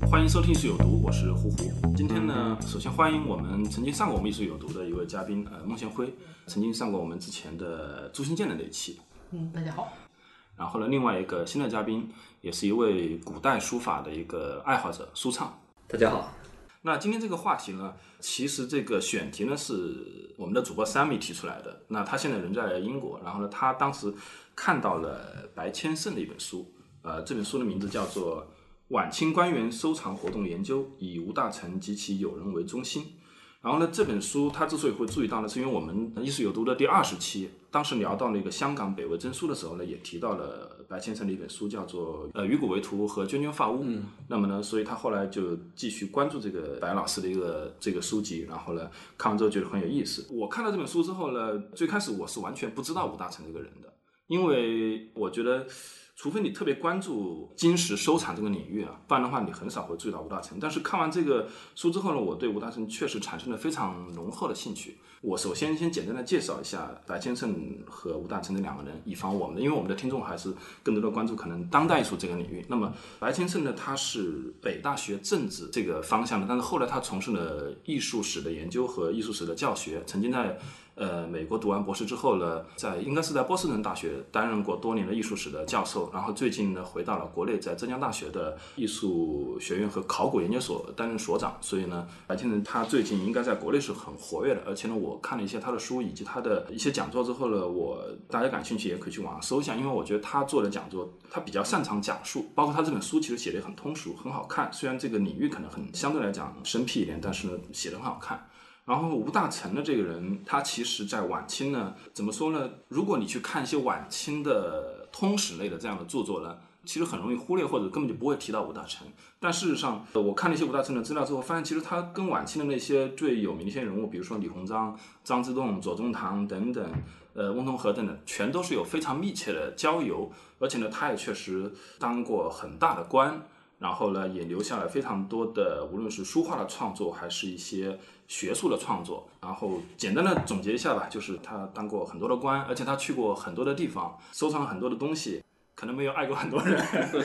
欢迎收听艺术有毒，我是胡胡。今天呢，首先欢迎我们曾经上过我们艺术有毒的一位嘉宾，孟宪辉，曾经上过我们之前的朱新建的那一期。 大家好。 然后呢，另外一个新的嘉宾，也是一位古代书法的一个爱好者，舒畅。 大家好。 那今天这个话题呢，其实这个选题呢是我们的主播 Sammy 提出来的。那他现在人在英国，然后呢，他当时看到了白千盛的一本书，这本书的名字叫做《晚清官员收藏活动研究》，以吴大成及其友人为中心。然后呢，这本书他之所以会注意到呢，是因为我们艺术有毒的第20期，当时聊到那个香港北魏征书的时候呢，也提到了白千盛的一本书，叫做《鱼骨为图》和《涓涓发乌》。那么呢，所以他后来就继续关注这个白老师的这个书籍，然后呢，看完之后觉得很有意思。我看到这本书之后呢，最开始我是完全不知道吴大成这个人的，因为我觉得除非你特别关注金石收藏这个领域不然的话你很少会注意到吴大成。但是看完这个书之后呢，我对吴大成确实产生了非常浓厚的兴趣。我首先简单的介绍一下白千盛和吴大成这两个人，以防因为我们的听众还是更多的关注可能当代艺术这个领域。那么白千盛呢，他是北大学政治这个方向的，但是后来他从事了艺术史的研究和艺术史的教学，曾经在美国读完博士之后呢，应该是在波士顿大学担任过多年的艺术史的教授，然后最近呢回到了国内，在浙江大学的艺术学院和考古研究所担任所长。所以呢，白千盛他最近应该在国内是很活跃的，而且呢，我看了一些他的书以及他的一些讲座之后呢，大家感兴趣也可以去网上搜一下，因为我觉得他做的讲座他比较擅长讲述，包括他这本书其实写得很通俗，很好看。虽然这个领域可能相对来讲生僻一点，但是呢写得很好看。然后吴大成的这个人，他其实在晚清呢，怎么说呢？如果你去看一些晚清的通史类的这样的著作呢，其实很容易忽略或者根本就不会提到吴大成。但事实上，我看了一些吴大成的资料之后，发现其实他跟晚清的那些最有名的一些人物，比如说李鸿章、张之洞、左宗棠等等，翁同龢等等，全都是有非常密切的交游。而且呢，他也确实当过很大的官。然后呢，也留下了非常多的，无论是书画的创作，还是一些学术的创作。然后简单的总结一下吧，就是他当过很多的官，而且他去过很多的地方，收藏了很多的东西，可能没有爱过很多人。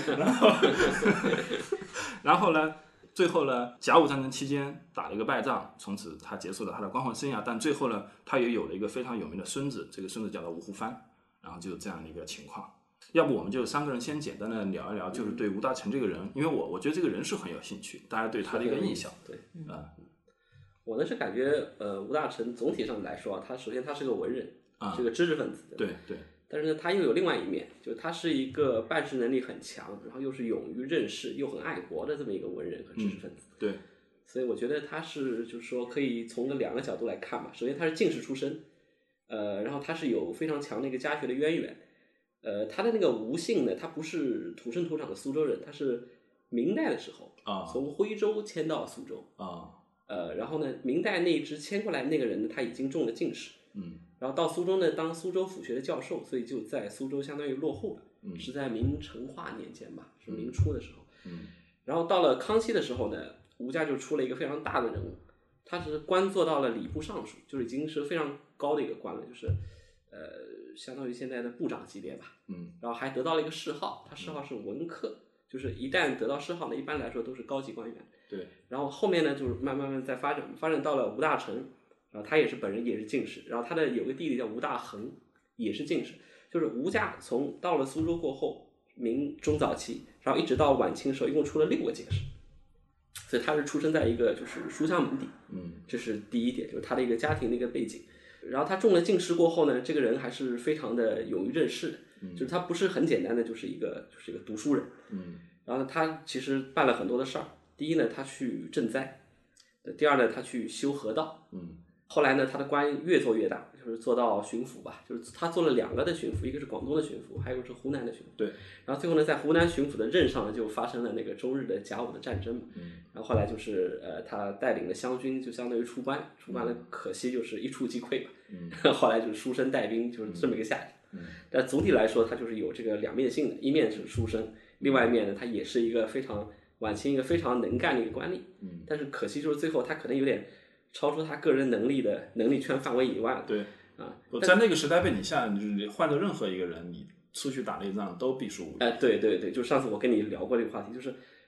然后呢，最后呢，甲午战争期间打了一个败仗，从此他结束了他的官宦生涯。但最后呢，他也有了一个非常有名的孙子，这个孙子叫做吴湖帆。然后就是这样的一个情况。要不我们就3个人先简单的聊一聊，就是对吴大成这个人，因为我觉得这个人是很有兴趣，大家对他的一个印象。 对，我呢是感觉吴大成总体上来说他首先他是个文人，是个知识分子。 对对。 但是呢，他又有另外一面，就是他是一个办事能力很强，然后又是勇于任事又很爱国的这么一个文人和知识分子。 对。 所以我觉得他是就是说可以从2个角度来看吧。首先他是进士出身，然后他是有非常强的一个家学的渊源。他的那个吴姓呢，他不是土生土长的苏州人，他是明代的时候从徽州迁到苏州然后呢，明代那一支迁过来那个人呢，他已经中了进士，然后到苏州呢当苏州府学的教授，所以就在苏州相当于落户了，是在明成化年间吧，是明初的时候，然后到了康熙的时候呢，吴家就出了一个非常大的人物，他是官做到了礼部尚书，就是已经是非常高的一个官了，就是相当于现在的部长级别吧，然后还得到了一个谥号，他谥号是文客，就是一旦得到谥号呢，一般来说都是高级官员。 对。然后后面呢，就是慢慢在发展到了吴大成，然后他也是本人也是进士，然后他的有个弟弟叫吴大衡，也是进士。就是吴家从到了苏州过后，明中早期，然后一直到晚清的时候，一共出了6个进士，所以他是出生在一个就是书香门第，这是第一点，就是他的一个家庭的一个背景。然后他中了进士过后呢，这个人还是非常的勇于任事的，就是他不是很简单的就是一个读书人，然后呢，他其实办了很多的事儿。第一呢，他去赈灾；第二呢，他去修河道。后来呢，他的官越做越大，就是做到巡抚吧，就是他做了2个的巡抚，一个是广东的巡抚，还有是湖南的巡抚。 对。 然后最后呢，在湖南巡抚的任上呢，就发生了那个中日的甲午的战争嘛。然后后来就是他带领了湘军，就相当于出关了，可惜就是一触即溃吧。后来就是书生带兵，就是这么一个下场。但总体来说，他就是有这个2面性的，一面是书生，另外一面呢，他也是一个晚清一个非常能干的一个官吏。但是可惜就是最后他可能有点超出他个人能力圈范围以外了。 对在那个时代背景下，就是换做任何一个人，你出去打那仗都必输无疑。 对，就上次我跟你聊过这个话题，就是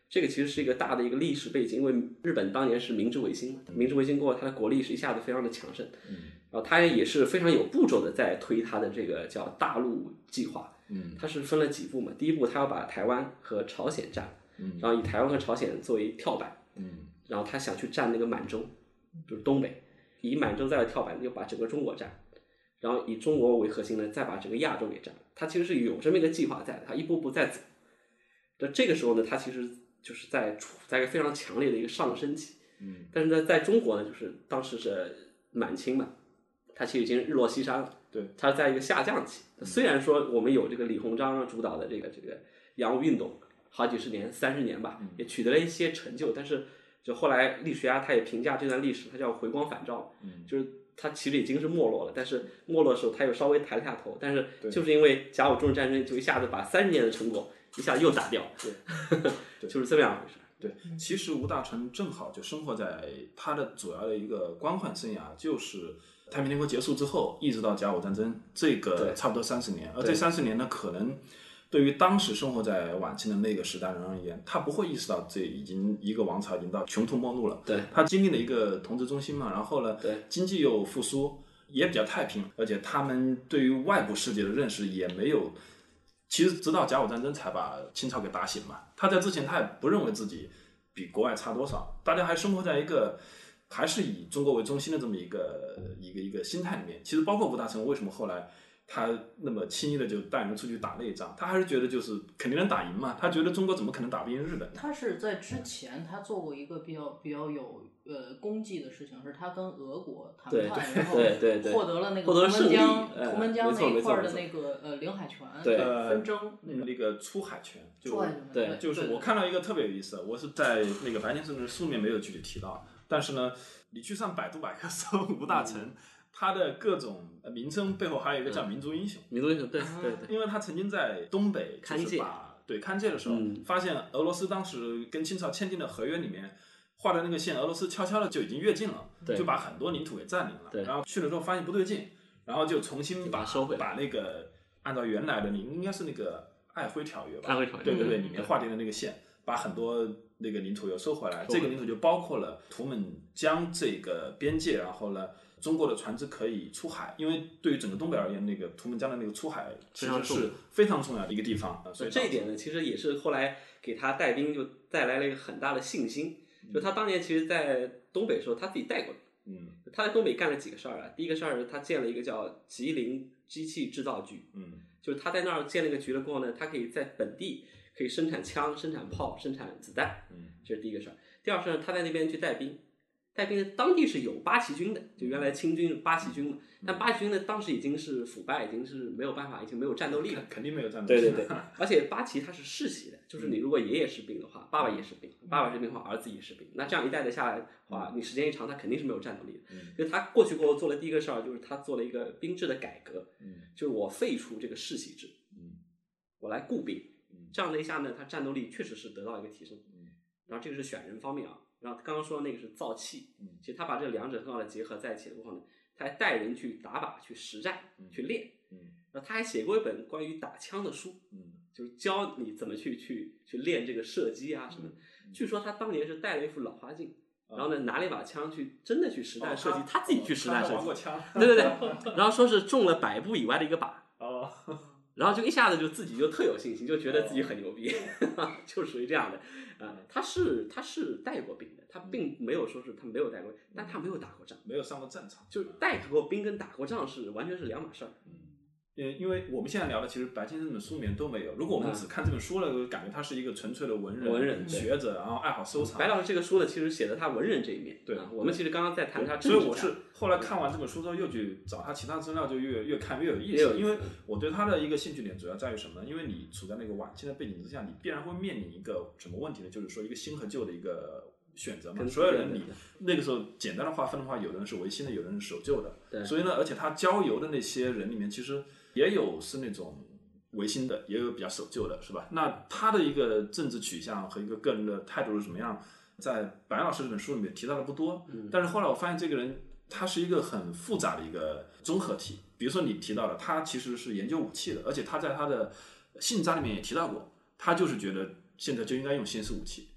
这个其实是一个大的一个历史背景，因为日本当年是明治维新嘛，明治维新过后，它的国力是一下子非常的强盛，然后它也是非常有步骤的在推它的这个叫大陆计划，它是分了几步嘛，第一步它要把台湾和朝鲜占，然后以台湾和朝鲜作为跳板，然后他想去占那个满洲，就是东北，以满洲再来跳板，就把整个中国占，然后以中国为核心呢，再把整个亚洲给占。他其实是有这么一个计划在的，他一步步在走。这个时候呢，他其实就是处在一个非常强烈的一个上升期。但是呢，在中国呢，就是当时是满清嘛，他其实已经日落西山了。 对， 他在一个下降期。虽然说我们有这个李鸿章主导的这个洋务运动，好几十年，30年吧，也取得了一些成就，但是就后来历史家他也评价这段历史，他叫回光返照，就是他其实已经是没落了，但是没落的时候他又稍微抬了下头，但是就是因为甲午中日战争就一下子把30年的成果一下又打掉，对，就是这么样回事。 对，其实吴大成正好就生活在他的主要的一个官宦生涯，就是太平天国结束之后，一直到甲午战争，这个差不多30年，而这30年呢，可能对于当时生活在晚清的那个时代人而言，他不会意识到这已经一个王朝已经到穷途末路了。 对， 他经历了一个统治中心嘛，然后呢，经济又复苏，也比较太平，而且他们对于外部世界的认识也没有。其实直到甲午战争才把清朝给打醒嘛，他在之前他也不认为自己比国外差多少，大家还生活在一个还是以中国为中心的这么一个心态里面。其实包括吴大成为什么后来他那么轻易的就带人出去打内仗，他还是觉得就是肯定能打赢嘛，他觉得中国怎么可能打不赢日本。 他是在之前他做过一个比较有功绩的事情，是他跟俄国谈判，然后获得了那个图们江那一块的那个领海权纷争， 那个出海权， 就是我看到一个特别有意思，我是在那个白先生的书里面没有具体提到，但是呢，你去上百度百科搜吴大成。他的各种名称背后还有一个叫民族英雄， 民族英雄，对， 因为他曾经在东北勘界的时候，发现俄罗斯当时跟清朝签订的合约里面画的那个线，俄罗斯悄悄的就已经越境了，就把很多领土给占领了。然后去了之后发现不对劲，然后就重新收回， 把那个按照原来的应该是那个爱辉条约吧， 爱辉条约， 对，里面划定的那个线，把很多那个领土又收回来。这个领土就包括了图们江这个边界，然后呢。中国的船只可以出海，因为对于整个东北而言，那个图们江的那个出海其实是非常重要的一个地方。所以这一点呢，其实也是后来给他带兵就带来了一个很大的信心。就他当年其实，在东北的时候，他自己带过兵。他在东北干了几个事儿啊。第一个事儿是他建了一个叫吉林机器制造局。就是他在那儿建了一个局了过后呢，他可以在本地可以生产枪、生产炮、生产子弹。这是第一个事儿。第二事儿，他在那边去带兵。带兵的当地是有八旗军的，就原来清军八旗军嘛，但八旗军呢当时已经是腐败，已经是没有办法，已经没有战斗力了， 肯定没有战斗力。 对，而且八旗它是世袭的，就是你如果爷爷是兵的话，爸爸也是兵，爸爸是兵的话，儿子也是兵，那这样一代的下来的话，你时间一长，他肯定是没有战斗力的。所以他过去过后做了第一个事儿，就是他做了一个兵制的改革，就是我废除这个世袭制，我来雇兵，这样的一下呢，他战斗力确实是得到一个提升。然后这个是选人方面啊。然后刚刚说的那个是造气，其实他把这两者很好的结合在一起之后呢，他还带人去打靶、去实战、去练。然后他还写过一本关于打枪的书，就是教你怎么去练这个射击啊什么的。据说他当年是戴了一副老花镜，然后呢拿了一把枪去真的去实战射击，他自己去实战射击。对，然后说是中了100步以外的一个靶。然后就一下子就自己就特有信心，就觉得自己很牛逼，就属于这样的。他是带过兵的，他并没有说是他没有带过，但他没有打过仗， 没有上过战场， 就是带过兵跟打过仗是完全是两码事儿。 因为我们现在聊的其实白先生的书里面都没有。如果我们只看这本书了，感觉他是一个纯粹的文人学者，然后爱好收藏。 白老师这个书呢，其实写的他文人这一面。对，我们其实刚刚在谈他政治家。 所以我是后来看完这本书之后，又去找他其他资料，就越看越有意思。因为我对他的一个兴趣点主要在于什么呢？因为你处在那个晚清的背景之下，你必然会面临一个什么问题呢？就是说一个新和旧的一个选择嘛。所有人你那个时候简单的划分的话，有的人是维新的，有的人是守旧的。所以呢，而且他交游的那些人里面，其实也有是那种维新的，也有比较守旧的，是吧？那他的一个政治取向和一个个人的态度是什么样，在白老师这本书里面提到的不多。但是后来我发现这个人他是一个很复杂的一个综合体。比如说你提到的，他其实是研究武器的，而且他在他的信札里面也提到过，他就是觉得现在就应该用新式武器，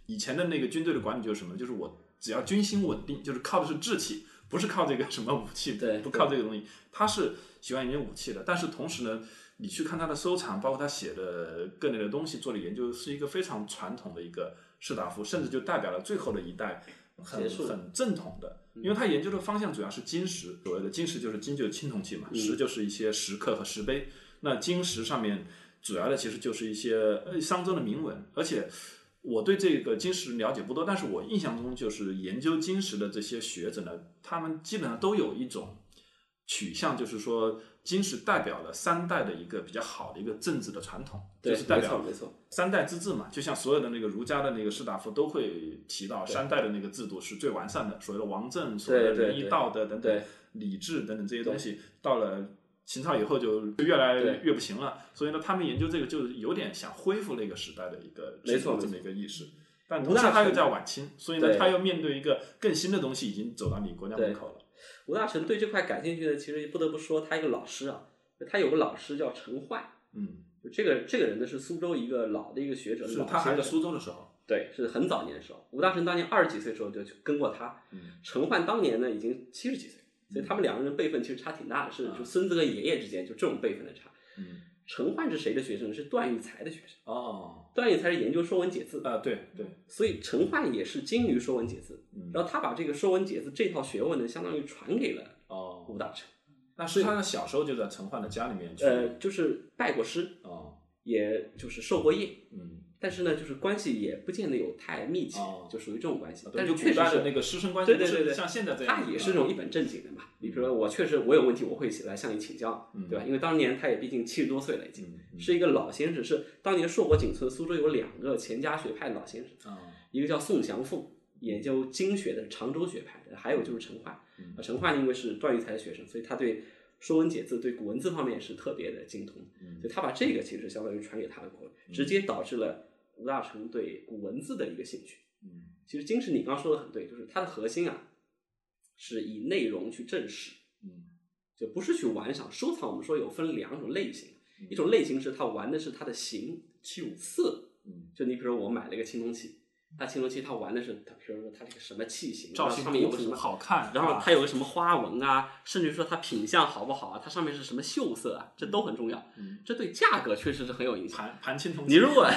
以前的那个军队的管理就是什么？就是我只要军心稳定，就是靠的是志气，不是靠这个什么武器，不靠这个东西。他是喜欢研究武器的，但是同时呢，你去看他的收藏，包括他写的各类的东西做的研究，是一个非常传统的一个士大夫，甚至就代表了最后的一代很正统的。因为他研究的方向主要是金石，所谓的金石就是金就是青铜器嘛，石就是一些石刻和石碑。那金石上面主要的其实就是一些商周的铭文，而且我对这个金石了解不多，但是我印象中就是研究金石的这些学者呢，他们基本上都有一种取向，就是说金石代表了3代的一个比较好的一个政治的传统，就是代表3代之治嘛，就像所有的那个儒家的那个士大夫都会提到3代的那个制度是最完善的，所谓的王政，所谓的仁义道德等等，礼制等等这些东西，到了秦朝以后就越来越不行了，所以呢，他们研究这个就是有点想恢复那个时代的一个这么一个意识。但同时他又在晚清，所以呢，他又面对一个更新的东西，已经走到你国家门口了。 吴大成对这块感兴趣的，其实不得不说他一个老师啊，他有个老师叫陈奂，这个人呢是苏州一个老的一个学者， 是他还在苏州的时候， 对，是很早年的时候。吴大成当年20几岁的时候就跟过他，陈奂当年呢已经70几岁，所以他们2个人辈分其实差挺大的，是就孙子和爷爷之间就这种辈分的差。陈奂是谁的学生？是段玉裁的学生。段玉裁是研究《说文解字》 对， 所以陈奂也是精于《说文解字》，然后他把这个《说文解字》这套学问呢，相当于传给了吴大成。 那是他的小时候就在陈奂的家里面去， 就是拜过师，也就是受过业，但是呢，就是关系也不见得有太密切，就属于这种关系。但是确实是那个师生关系， 对， 像现在这样， 他也是那种一本正经的嘛。比如说我有问题，我会来向你请教，对吧？因为当年他也毕竟70多岁了，已经是一个老先生，是当年硕果仅存。苏州有2个钱家学派的老先生，一个叫宋祥凤，研究经学的常州学派的，还有就是陈奂。陈奂因为是段玉裁的学生，所以他对《说文解字》对古文字方面是特别的精通，所以他把这个其实相当于传给他的过来，直接导致了吴大成对古文字的一个兴趣。其实金石你刚说的很对，就是它的核心啊是以内容去证实，就不是去玩赏。收藏我们说有分2种类型，一种类型是他玩的是它的形器物色，就你比如说我买了一个青铜器，它青铜器它玩的是它比如说它这个什么器型， 造型上面有个什么好看， 然后它有个什么花纹啊，甚至说它品相好不好啊，它上面是什么锈色啊，这都很重要。这对价格确实是很有影响。 盘青铜器， 你如果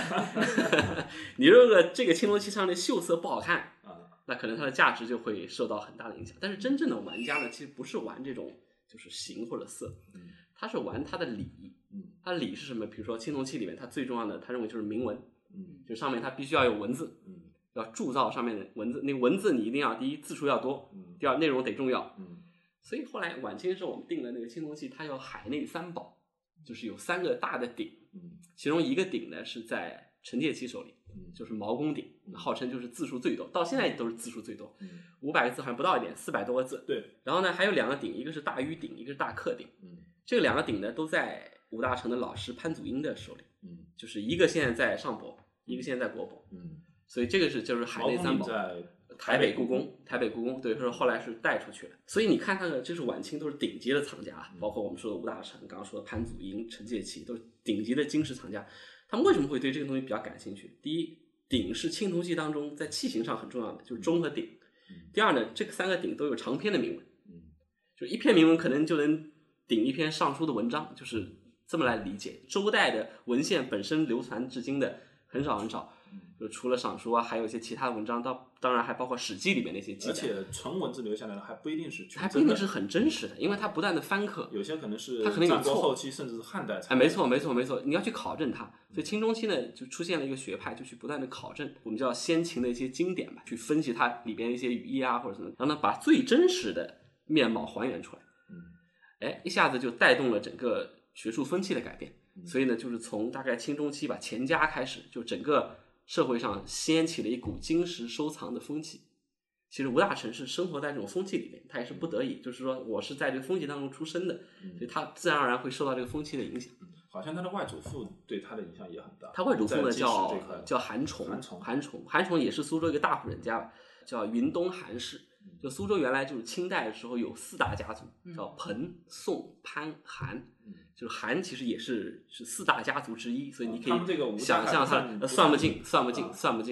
这个青铜器上的锈色不好看，那可能它的价值就会受到很大的影响。但是真正的玩家呢，其实不是玩这种就是形或者色，他是玩它的理。它的理是什么？比如说青铜器里面，它最重要的，他认为就是铭文，就上面它必须要有文字，要铸造上面的文字。那个文字你一定要第一字数要多，第二内容得重要。所以后来晚清的时候，我们定了那个青铜器，它有海内3宝，就是有3个大的鼎，其中一个鼎呢是在陈介期手里，就是毛公鼎，号称就是字数最多，到现在都是字数最多，500个字好像不到一点，400多个字。 对。 然后呢，还有2个鼎，一个是大盂鼎，一个是大克鼎。这2个鼎呢都在吴大成的老师潘祖英的手里，就是一个现在在上博，一个现在在国博。所以这个就是海内3宝。 在台北故宫，对，说后来是带出去了。所以你看看，这是晚清都是顶级的藏家，包括我们说的吴大成，刚刚说的潘祖英、陈介期，都是顶级的金石藏家。他们为什么会对这个东西比较感兴趣？第一，鼎是青铜器当中在器型上很重要的，就是钟和鼎。第二呢，这个3个鼎都有长篇的铭文，就一篇铭文可能就能顶一篇尚书的文章，就是这么来理解。周代的文献本身流传至今的很少，就除了尚书啊，还有一些其他的文章，当然还包括史记里面那些记载。 而且纯文字留下来的还不一定是还不一定是很真实的，因为它不断的翻刻， 有些可能是它可能有错， 后期甚至是汉代才。 没错，你要去考证它。所以清中期呢，就出现了一个学派，就去不断的考证，我们叫先秦的一些经典吧，去分析它里边一些语义啊或者什么，然后呢把最真实的面貌还原出来。一下子就带动了整个学术风气的改变。所以呢，就是从大概清中期吧，钱家开始，就整个社会上掀起了一股金石收藏的风气。其实吴大成是生活在这种风气里面，他也是不得已，就是说我是在这个风气当中出生的，所以他自然而然会受到这个风气的影响。 好像他的外祖父对他的影响也很大。 他外祖父呢叫韩崇也是苏州一个大户人家，叫云东韩氏。就苏州原来就是清代的时候有4大家族，叫彭、宋、潘、韩。就是韩其实也是4大家族之一，所以你可以想象它算不尽。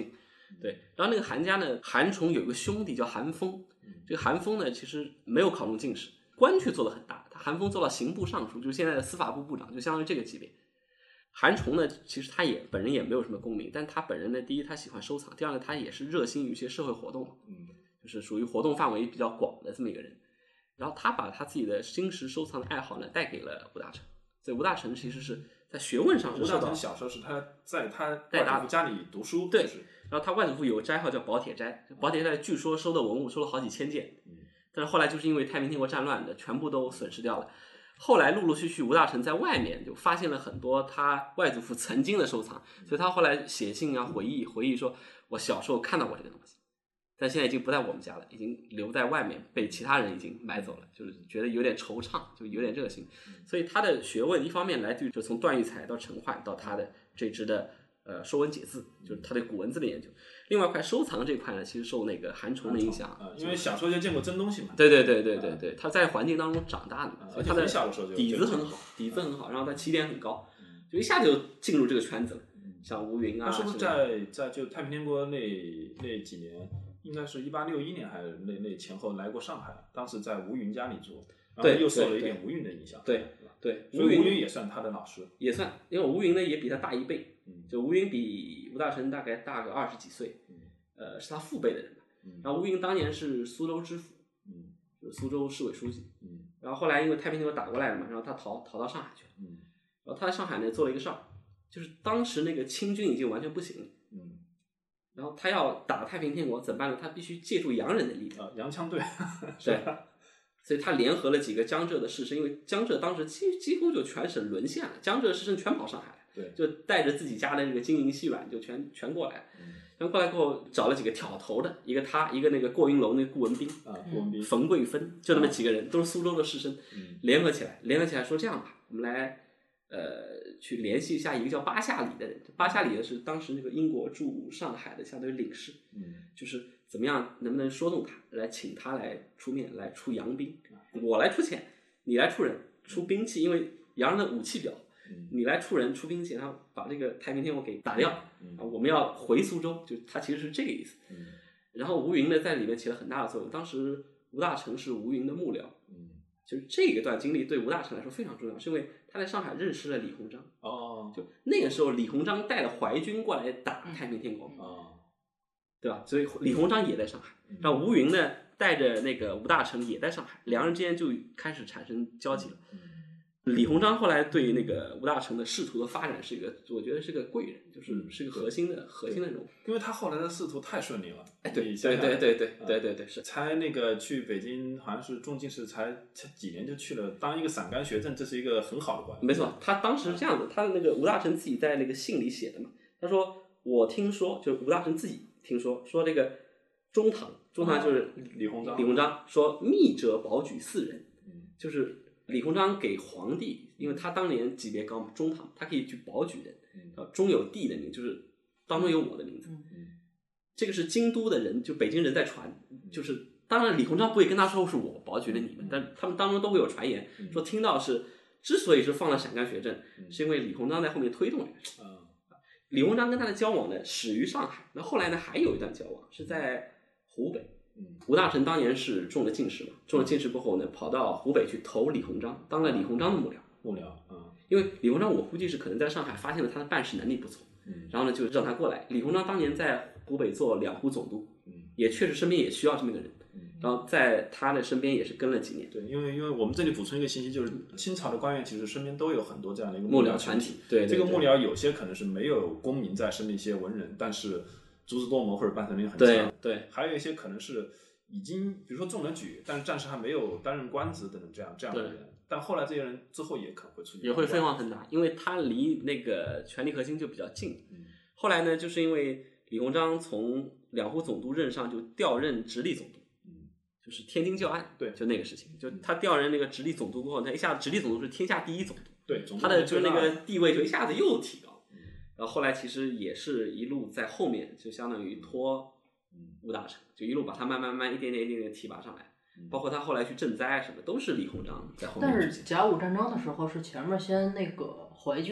对，然后那个韩家呢，韩崇有个兄弟叫韩风，这个韩风呢其实没有考中进士，官却做得很大，他韩风做到刑部尚书，就是现在的司法部部长，就相当于这个级别。韩崇呢，其实他也本人也没有什么功名，但他本人呢，第一他喜欢收藏，第二呢他也是热心于一些社会活动，就是属于活动范围比较广的这么一个人。然后他把他自己的新石收藏的爱好呢带给了吴大成，所以吴大成其实是在学问上是受到。 吴大成小时候是他在他外祖父家里读书， 对，然后他外祖父有个斋号叫宝铁斋，宝铁斋据说收的文物收了好几千件，但是后来就是因为太平天国战乱的全部都损失掉了。后来陆陆续续吴大成在外面就发现了很多他外祖父曾经的收藏，所以他后来写信啊回忆说，我小时候看到过这个东西，但现在已经不在我们家了，已经留在外面，被其他人已经买走了，就是觉得有点惆怅，就有点热心。所以他的学问一方面来自于就从段玉裁到陈奂到他的这支的说文解字，就是他对古文字的研究。另外一块收藏这块呢，其实受那个韩崇的影响， 因为小时候就见过真东西嘛。 对，他在环境当中长大的嘛，所以他的底子很好，然后他起点很高，就一下就进入这个圈子了。像吴云啊， 他是不是在就太平天国那几年，应该是1861年还是那前后来过上海，当时在吴云家里住，然后又受了一点吴云的影响。 对， 所以吴云也算他的老师， 也算，因为吴云呢也比他大1倍，就吴云比吴大成大概大个20几岁，是他父辈的人。然后吴云当年是苏州知府，就是苏州市委书记，然后后来因为太平天国打过来了嘛，然后他逃到上海去了，然后他在上海呢做了一个事儿，就是当时那个清军已经完全不行了，然后他要打太平天国怎么办呢？他必须借助洋人的力量， 洋枪队， 对，所以他联合了几个江浙的士绅，因为江浙当时几乎就全省沦陷了，江浙士绅全跑上海了， 对， 就带着自己家的这个金银细软就全过来了。然后过来过后找了几个挑头的，一个那个过云楼那个顾文彬冯桂芬，就那么几个人，都是苏州的士绅，联合起来说这样吧，我们来去联系一下一个叫巴夏里的人。巴夏里的是当时那个英国驻上海的相当于领事，就是怎么样能不能说动他来请他来出面来出洋兵，我来出钱，你来出人出兵器，因为洋人的武器比较好，你来出人出兵器，然后把这个太平天国给打掉，我们要回苏州，就他其实是这个意思。然后吴云呢在里面起了很大的作用，当时吴大成是吴云的幕僚，就是这个段经历对吴大成来说非常重要，是因为他在上海认识了李鸿章，就那个时候李鸿章带了淮军过来打太平天国，对吧？所以李鸿章也在上海，然后吴云呢带着那个吴大成也在上海，两人之间就开始产生交集了。李鸿章后来对那个吴大成的仕途的发展是一个，我觉得是个贵人，是个核心的人物， 因为他后来的仕途太顺利了。 对，是才那个去北京，好像是中进士，才几年就去了当一个散干学政，这是一个很好的关系。 没错，他当时这样子，他的那个吴大成自己在那个信里写的嘛，他说我听说，就吴大成自己听说这个中堂就是李鸿章说密者保举4人，就是李鸿章给皇帝，因为他当年级别高嘛，中堂他可以去保举人，中有帝的名，就是当中有我的名字，这个是京都的人，就北京人在传，就是当然李鸿章不会跟他说是我保举了你们，但他们当中都会有传言说听到是之所以是放了陕甘学政，是因为李鸿章在后面推动这个事。李鸿章跟他的交往呢始于上海，那后来呢还有一段交往是在湖北。吴大成当年是中了进士嘛，中了进士过后呢，跑到湖北去投李鸿章，当了李鸿章的幕僚。因为李鸿章我估计是可能在上海发现了他的办事能力不错，然后呢就让他过来。李鸿章当年在湖北做两湖总督，也确实身边也需要这么一个人，然后在他的身边也是跟了几年。 对，因为我们这里补充一个信息，就是清朝的官员其实身边都有很多这样的一个幕僚团体。对， 这个幕僚有些可能是没有功名在身的一些文人，但是足智多谋或者办事能力很强。 对， 还有一些可能是已经比如说中了举，但是暂时还没有担任官职等等这样的人，但后来这些人之后也可能会出现， 也会飞黄腾达，因为他离那个权力核心就比较近。后来呢，就是因为李鸿章从两湖总督任上就调任直隶总督，就是天津教案， 对， 就那个事情，就他调任那个直隶总督过后，他一下子直隶总督是天下第一总督， 对， 他的就是那个地位就一下子又提高。然后后来其实也是一路在后面，就相当于拖吴大成，就一路把他慢慢一点点提拔上来，包括他后来去赈灾什么，都是李鸿章在后面。 但是甲午战争的时候是前面先那个淮军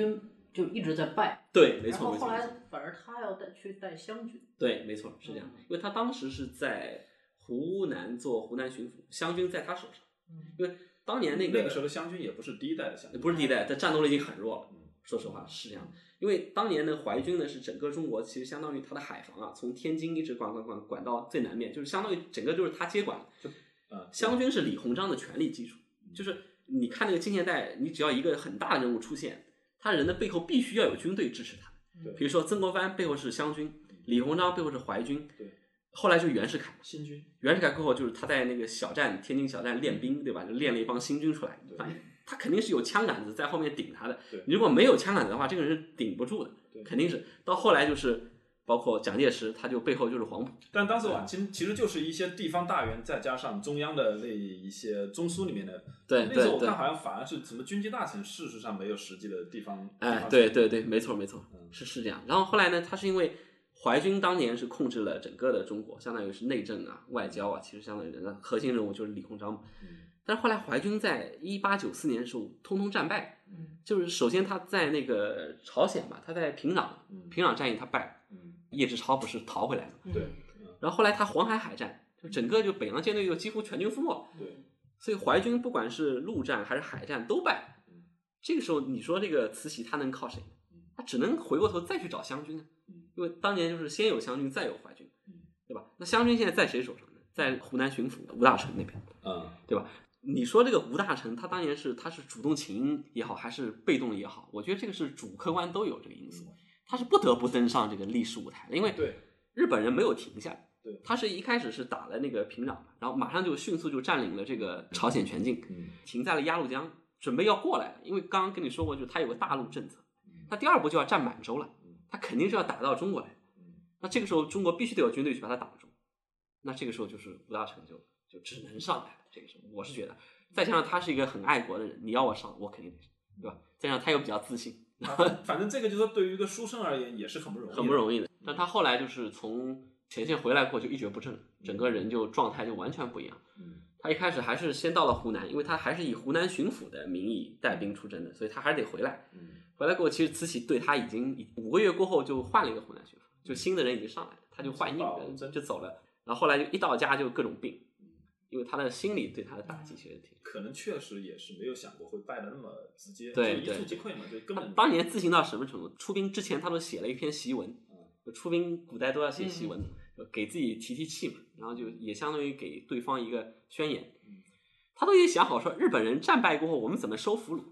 就一直在拜。 对，没错。 然后后来反而他要去带湘军。 对，没错，是这样。因为他当时是在湖南做湖南巡抚，湘军在他手上。因为当年那个时候的湘军也不是第一代的湘军， 不是第一代，他战斗力已经很弱了。说实话是这样。因为当年的淮军呢是整个中国其实相当于他的海防啊，从天津一直管到最南面，就是相当于整个就是他接管。湘军是李鸿章的权力基础，就是你看那个近现代，你只要一个很大的人物出现，他人的背后必须要有军队支持他。比如说曾国藩背后是湘军，李鸿章背后是淮军，后来就袁世凯新军。 袁世凯过后就是他在那个天津小站练兵，对吧？就练了一帮新军出来。他肯定是有枪杆子在后面顶他的。你如果没有枪杆子的话，这个人是顶不住的。肯定是到后来就是包括蒋介石，他就背后就是黄埔。 但当时晚清其实就是一些地方大员，再加上中央的那一些中枢里面的。 对， 那时候我看好像反而是什么军机大臣，事实上没有实际的地方。 对，没错，是这样。然后后来呢，他是因为淮军当年是控制了整个的中国，相当于是内政啊、外交啊，其实相当于核心人物就是李鸿章。但是后来淮军在1894年的时候通通战败。就是首先他在那个朝鲜嘛，他在平壤战役他败了。叶志超不是逃回来了。 对。 然后后来他黄海海战，就整个就北洋舰队又几乎全军覆没。 对。 所以淮军不管是陆战还是海战都败。这个时候你说这个慈禧他能靠谁？他只能回过头再去找湘军。因为当年就是先有湘军再有淮军。对吧？那湘军现在在谁手上呢？在湖南巡抚吴大成那边。对吧？你说这个吴大成他当年他是主动请缨也好，还是被动也好，我觉得这个是主客观都有这个因素。他是不得不登上这个历史舞台的，因为日本人没有停下来。他是一开始是打了那个平壤，然后马上就迅速就占领了这个朝鲜全境。停在了鸭绿江，准备要过来了。因为刚刚跟你说过，就他有个大陆政策，他第二步就要占满洲了，他肯定是要打到中国来。那这个时候中国必须得有军队去把他挡住。那这个时候就是吴大成就只能上来了。这个时候我是觉得，再加上他是一个很爱国的人，你要我上我肯定得上，对吧？再加上他又比较自信。 反正这个就是说对于一个书生而言也是很不容易的。但他后来就是从前线回来过就一蹶不振，整个人就状态就完全不一样。他一开始还是先到了湖南，因为他还是以湖南巡抚的名义带兵出征的，所以他还是得回来。回来过后，其实慈禧对他已经5个月过后就换了一个湖南巡抚，就新的人已经上来了，他就换一个人就走了。然后后来就一到家就各种病。因为他的心理对他的打击其实挺， 可能确实也是没有想过会败得那么直接， 对， 一触即溃嘛，就根本。 当年自信到什么程度？出兵之前他都写了一篇檄文，出兵古代都要写檄文，给自己提气嘛，然后就也相当于给对方一个宣言。他都已经想好说，日本人战败过后我们怎么收俘虏，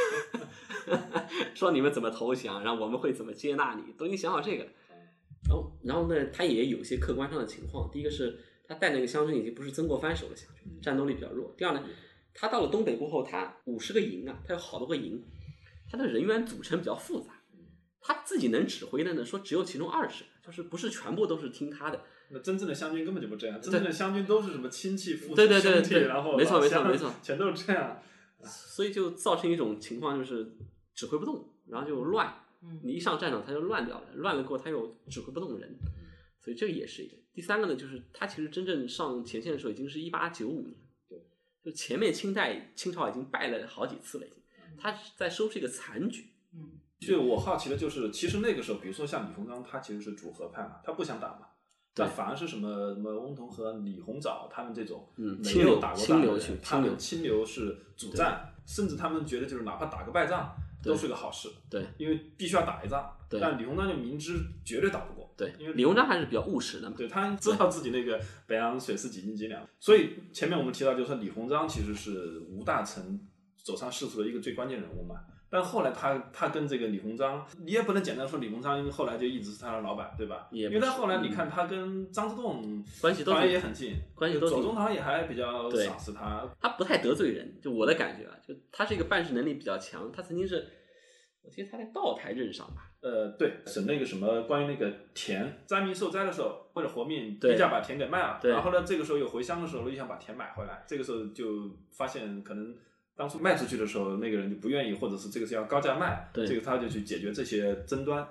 说你们怎么投降，然后我们会怎么接纳你，都已经想好这个。然后呢，他也有一些客观上的情况。第一个是他带那个湘军已经不是曾国藩手的湘军，战斗力比较弱。第二呢，他到了东北过后，他50个营啊，他有好多个营，他的人员组成比较复杂。他自己能指挥的呢，说只有其中20个，就是不是全部都是听他的。 那真正的湘军根本就不这样，真正的湘军都是什么亲戚、父对兄弟，然后没错， 全都是这样。 所以就造成一种情况，就是指挥不动，然后就乱。你一上战场他就乱掉了，乱了过后他又指挥不动人，所以这个也是一个。第三个呢，就是他其实真正上前线的时候已经是1895年， 对， 就前面清朝已经败了好几次了，已经，他在收拾一个残局。 就我好奇的就是，其实那个时候，比如说像李鸿章，他其实是主和派嘛，他不想打嘛，但反而是什么翁同龢、李鸿藻他们这种没有打过仗的人，他们清流是主战，甚至他们觉得就是哪怕打个败仗都是个好事， 对， 因为必须要打一仗。但李鸿章就明知绝对打不过， 对， 因为李鸿章还是比较务实的嘛， 对，他知道自己那个北洋水师几斤几两，所以前面我们提到就是说李鸿章其实是吴大成走上仕途的一个最关键人物嘛。但后来他跟这个李鸿章，你也不能简单说李鸿章后来就一直是他的老板，对吧？因为他后来你看他跟张之洞关系都也很近， 关系都左宗棠也还比较赏识他， 他不太得罪人，就我的感觉啊，就他是一个办事能力比较强，他曾经是，我记得他在道台任上吧。 对，审那个什么关于那个田，灾民受灾的时候，为了活命，低价把田给卖了。然后呢，这个时候有回乡的时候，又想把田买回来。这个时候就发现，可能当初卖出去的时候，那个人就不愿意，或者是这个是要高价卖，这个他就去解决这些争端。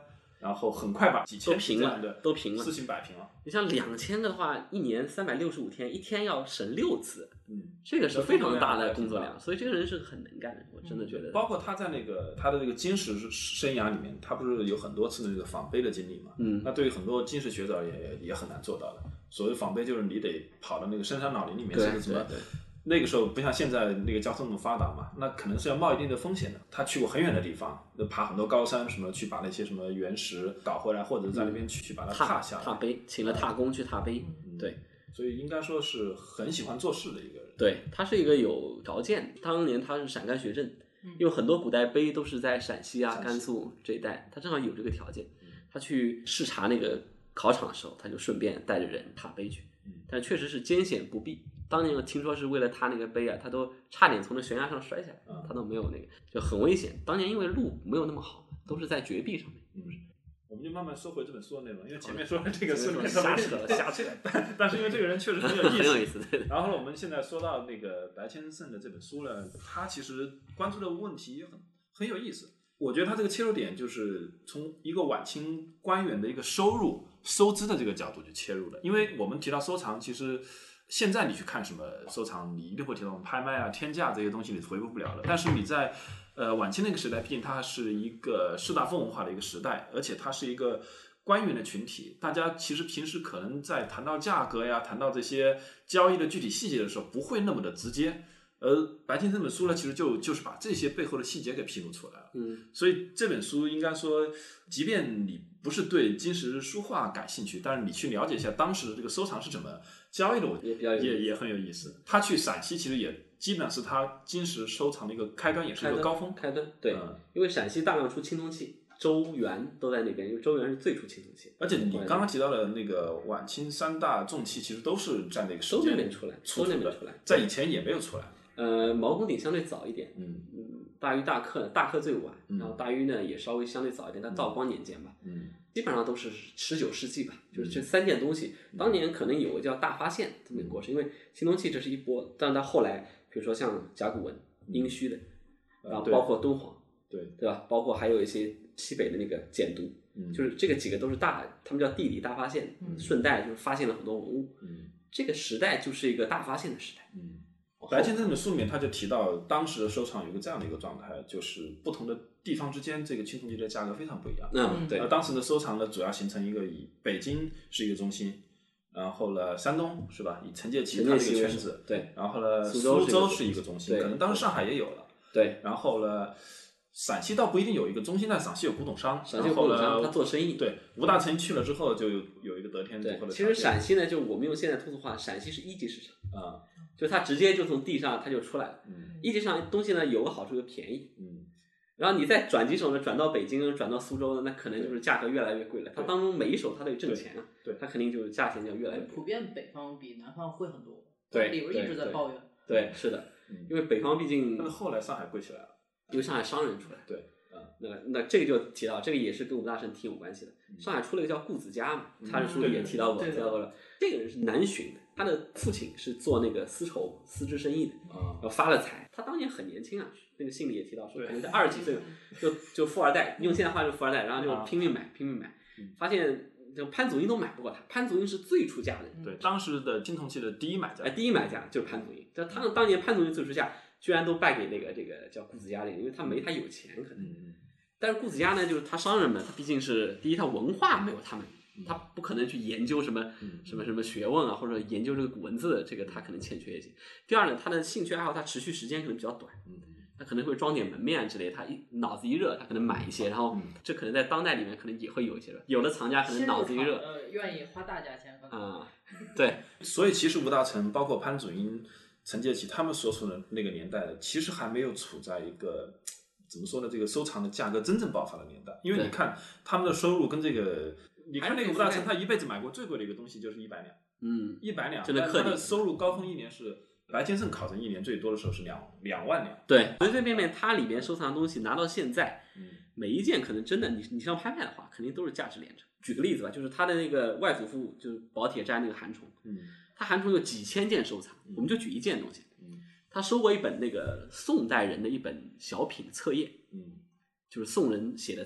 然后很快把几千都平了， 事情摆平了。 你像2000个的话，一年365天，一天要审6次，这个是非常大的工作量，所以这个人是很能干的，我真的觉得。 包括他在他的这个金石生涯里面，他不是有很多次的这个访碑的经历嘛？那对于很多金石学者也很难做到的。所谓访碑，就是你得跑到那个深山老林里面，是个什么？那个时候不像现在那个交通那么发达嘛，那可能是要冒一定的风险的。他去过很远的地方，爬很多高山，什么去把那些什么原石搞回来，或者在那边去把它踏下来。 踏碑，请了踏工去踏碑。对， 所以应该说是很喜欢做事的一个人。 对，他是一个有条件。当年他是陕甘学政，因为很多古代碑都是在陕西啊、甘肃这一带，他正好有这个条件。他去视察那个考场的时候，他就顺便带着人踏碑去。但确实是艰险不避。当年我听说是为了踏那个碑啊，他都差点从那悬崖上摔下来，他都没有那个，就很危险。当年因为路没有那么好，都是在绝壁上面。 我们就慢慢说回这本书的内容，因为前面说的这个是瞎扯， 但是因为这个人确实很有意思， 很有意思。对。 然后我们现在说到那个白千胜的这本书呢，他其实关注的问题很有意思。我觉得他这个切入点就是从一个晚清官员的一个收支的这个角度去切入的，因为我们提到收藏，其实现在你去看什么收藏，你一定会提到拍卖啊、天价这些东西，你回复不了了。但是你在晚清那个时代，毕竟它是一个士大夫文化的一个时代，而且它是一个官员的群体，大家其实平时可能在谈到价格呀、谈到这些交易的具体细节的时候，不会那么的直接。而白千胜这本书呢，其实就是把这些背后的细节给披露出来了。所以这本书应该说，即便你不是对金石书画感兴趣，但是你去了解一下当时的这个收藏是怎么交易的，我觉得也很有意思。他去陕西其实也基本上是他金石收藏的一个开端，也是一个高峰。 开端对，因为陕西大量出青铜器。周原都在那边，因为周原是最出青铜器。 而且你刚刚提到的那个晚清3大重器，其实都是在那个时间那边出来， 在以前也没有出来。 毛公鼎相对早一点，大禹大克最晚，然后大禹呢也稍微相对早一点，但道光年间吧，基本上都是19世纪吧，就是这3件东西。当年可能有个叫大发现这么一个过程，因为青铜器这是一波，但到后来，比如说像甲骨文、殷墟的，然后包括敦煌，对吧？包括还有一些西北的那个简牍，就是这个几个都是他们叫地理大发现，顺带就是发现了很多文物，这个时代就是一个大发现的时代。 白千胜的书里面他就提到，当时的收藏有一个这样的一个状态，就是不同的地方之间这个青铜器的价格非常不一样。对。当时的收藏呢，主要形成一个以北京是一个中心，然后呢山东是吧，以陈介祺他这个圈子， 对， 然后呢苏州是一个中心，可能当时上海也有了， 对， 然后呢陕西倒不一定有一个中心，但陕西有古董商， 陕西有古董商他做生意， 对，吴大成去了之后就有一个得天独厚的。 其实陕西呢，就我们用现在通俗话，陕西是一级市场就它直接就从地上它就出来了。一级市场东西呢有个好处就便宜，然后你再转几手呢，转到北京、转到苏州呢，那可能就是价格越来越贵了。它当中每一手它都有挣钱啊，它肯定就是价钱就越来越贵。 普遍北方比南方贵很多， 对， 里边一直在抱怨。 对，是的，因为北方毕竟， 但是后来上海贵起来了， 因为上海商人出来。 对。 那这个就提到，这个也是跟吴大成挺有关系的。上海出了一个叫顾子嘉嘛，他的书里也提到过，这个人是南巡的，他的父亲是做那个丝绸丝织生意的，然后发了财。他当年很年轻啊，那个信里也提到说，可能在20几岁就富二代，用现在话就是富二代，然后就拼命买，发现就潘祖英都买不过他，潘祖英是最出价的人。 对，当时的青铜器的第一买家， 第一买家就是潘祖英。他当年潘祖英最出价，居然都败给这个叫顾子嘉的人，因为他没他有钱可能。但是顾子嘉呢，就是他商人们，他毕竟是第一，他文化没有他们，他不可能去研究什么学问啊，或者研究这个古文字，这个他可能欠缺一些。第二呢，他的兴趣爱好他持续时间可能比较短，他可能会装点门面之类，他脑子一热，他可能买一些，然后这可能在当代里面可能也会有一些，有的藏家可能脑子一热， 愿意花大价钱对， 所以其实吴大成包括潘祖英、陈介祺他们所处的那个年代，其实还没有处在一个怎么说呢？这个收藏的价格真正爆发的年代，因为你看他们的收入跟这个，你看那个吴大成，他一辈子买过最贵的一个东西就是100两，100两，但他的收入高峰一年是白千胜考证一年最多的时候是2万两， 对，随随便便他里面收藏的东西拿到现在，每一件可能真的你上拍卖的话，肯定都是价值连城。举个例子吧，就是他的那个外祖父就是宝铁斋那个韩崇，他韩崇有几千件收藏，我们就举一件东西。他收过一本那个宋代人的一本小品册页，就是宋人写的字，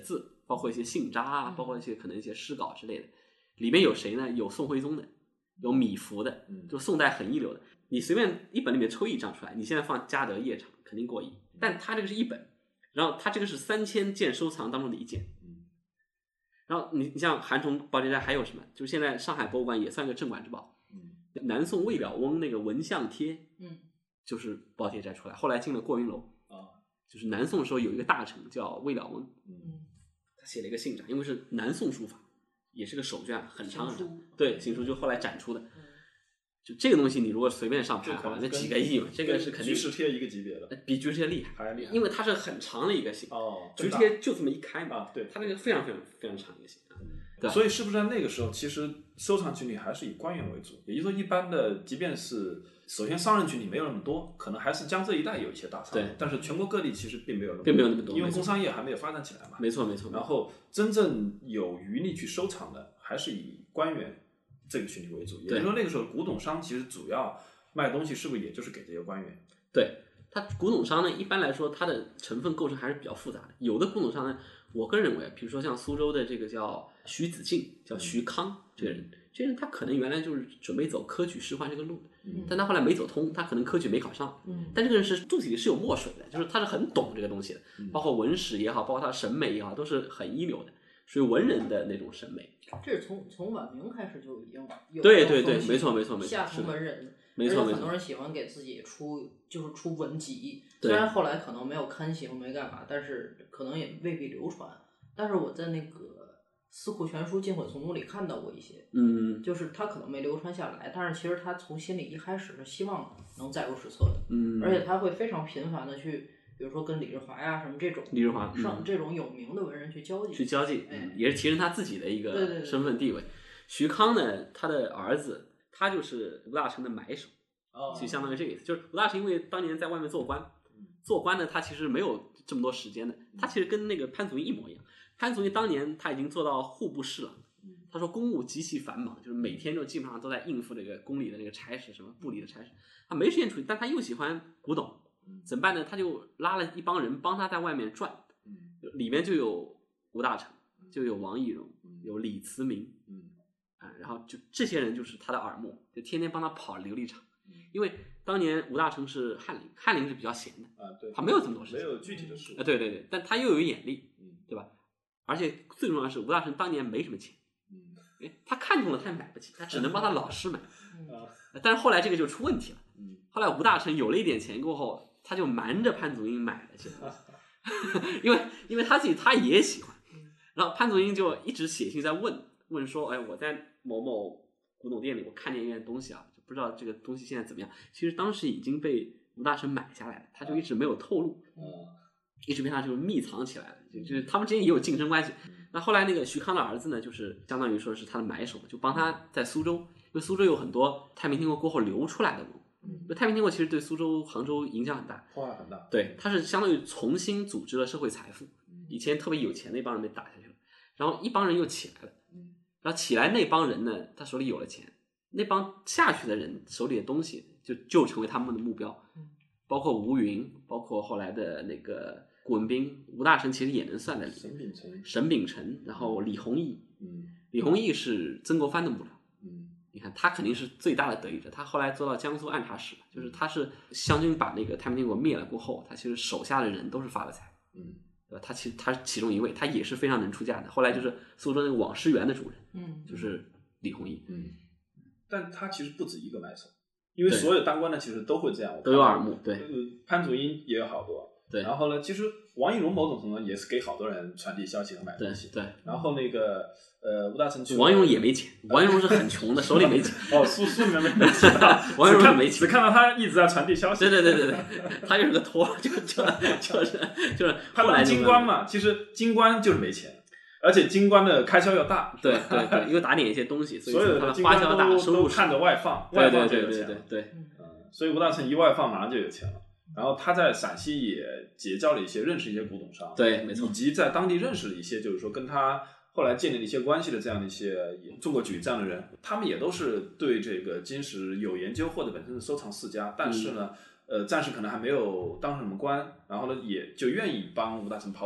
包括一些信札啊，包括一些可能一些诗稿之类的。里面有谁呢？有宋徽宗的，有米芾的，就宋代很一流的。你随便一本里面抽一张出来，你现在放嘉德、邺场肯定过亿。但他这个是一本，然后他这个是3000件收藏当中的一件。然后你像韩崇宝牒斋还有什么？就是现在上海博物馆也算个镇馆之宝。南宋魏了翁那个文相帖，就是宝牒斋出来，后来进了过云楼。就是南宋的时候有一个大臣叫魏了翁，他写了一个信札，因为是南宋书法，也是个手卷，很长很长，对，行书就后来展出的。就这个东西，你如果随便上拍，好了，那几个亿嘛，这个是肯定。 居士帖一个级别的， 比居士帖厉害， 还厉害， 因为它是很长的一个信。居士帖就这么一开嘛， 对， 它那个非常非常非常长一个信。 所以是不是在那个时候，其实收藏群体还是以官员为主？也就是说，一般的，即便是首先商人群体没有那么多，可能还是江浙一带有一些大商人，但是全国各地其实并没有那么多，因为工商业还没有发展起来嘛。 没错没错。 然后真正有余力去收藏的，还是以官员这个群体为主。也就是说，那个时候古董商其实主要卖东西，是不是也就是给这些官员？ 对，它古董商呢，一般来说它的成分构成还是比较复杂的。有的古董商呢，我个人认为，比如说像苏州的这个叫徐子敬，叫徐康这个人，这个人他可能原来就是准备走科举仕宦这个路的，但他后来没走通，他可能科举没考上，但这个人是肚子里是有墨水的，就是他是很懂这个东西的，包括文史也好，包括他的审美也好，都是很一流的，属于文人的那种审美。 这是从晚明开始就已经有对对对，没错没错没错， 下层文人。 没错， 而且很多人喜欢给自己出文集，虽然后来可能没有刊行没干嘛，但是可能也未必流传。但是我在那个《四库全书禁毁丛中》里看到过一些，就是他可能没流传下来，但是其实他从心里一开始是希望能载入史册的，而且他会非常频繁的去，比如说跟李日华呀什么这种李日华上这种有名的文人去交际， 也是提升他自己的一个身份地位。徐康呢，他的儿子。他就是吴大成的买手，就相当于这个意思。就是吴大成因为当年在外面做官呢，他其实没有这么多时间的。他其实跟那个潘祖英一模一样。潘祖英当年他已经做到户部侍郎，他说公务极其繁忙，就是每天就基本上都在应付这个宫里的那个差事，什么部里的差事，他没时间处理。但他又喜欢古董，怎么办呢？他就拉了一帮人帮他在外面转，里面就有吴大成，就有王懿荣，有李慈铭。然后就这些人就是他的耳目，就天天帮他跑琉璃厂，因为当年吴大成是翰林是比较闲的对， 他没有这么多事情， 没有具体的事对对对，但他又有眼力，对吧？而且最重要的是吴大成当年没什么钱，他看中了他也买不起，他只能帮他老师买，但是后来这个就出问题了，后来吴大成有了一点钱过后，他就瞒着潘祖英买了这个因为他自己他也喜欢，然后潘祖英就一直写信在问说，哎，我在某某古董店里，我看见一件东西啊，就不知道这个东西现在怎么样。其实当时已经被吴大成买下来了，他就一直没有透露，一直被他就是密藏起来了，就是他们之间也有竞争关系。那后来那个徐康的儿子呢，就是相当于说是他的买手，就帮他在苏州，因为苏州有很多太平天国过后流出来的文，太平天国其实对苏州、杭州影响很大， 破坏很大。 对，他是相当于重新组织了社会财富，以前特别有钱的一帮人被打下去了，然后一帮人又起来了。然后起来那帮人呢，他手里有了钱，那帮下去的人手里的东西就成为他们的目标，包括吴云，包括后来的那个顾文彬，吴大成其实也能算在里。沈秉承，然后李弘毅，李弘毅是曾国藩的幕僚，你看他肯定是最大的得益者，他后来做到江苏按察使，就是他是湘军把那个太平天国灭了过后，他其实手下的人都是发了财，他是其中一位，他也是非常能出价的。后来就是苏州那个网师园的主人，就是李弘毅。 但他其实不止一个买手，因为所有当官的其实都会这样， 都有耳目。对， 潘祖英也有好多。 对， 然后呢，其实王懿荣某种程度也是给好多人传递消息和买东西。 对。 然后那个吴大成王懿荣也没钱，王懿荣是很穷的，手里没钱。 书里面没写到， 王懿荣没钱， 只看到他一直在传递消息。 对，他就是个托，就是他当京官嘛，其实京官就是没钱，而且京官的开销要大。 对，因为打点一些东西，所有的花销大，收入都看着外放，外放就有钱了。 对， 所以吴大成一外放马上就有钱了。然后他在陕西也结交了认识一些古董商， 对，没错， 以及在当地认识了一些，就是说跟他后来建立了一些关系的这样的一些中国举这样的人，他们也都是对这个金石有研究或者本身是收藏世家，但是呢，暂时可能还没有当上什么官，然后呢，也就愿意帮吴大成跑腿。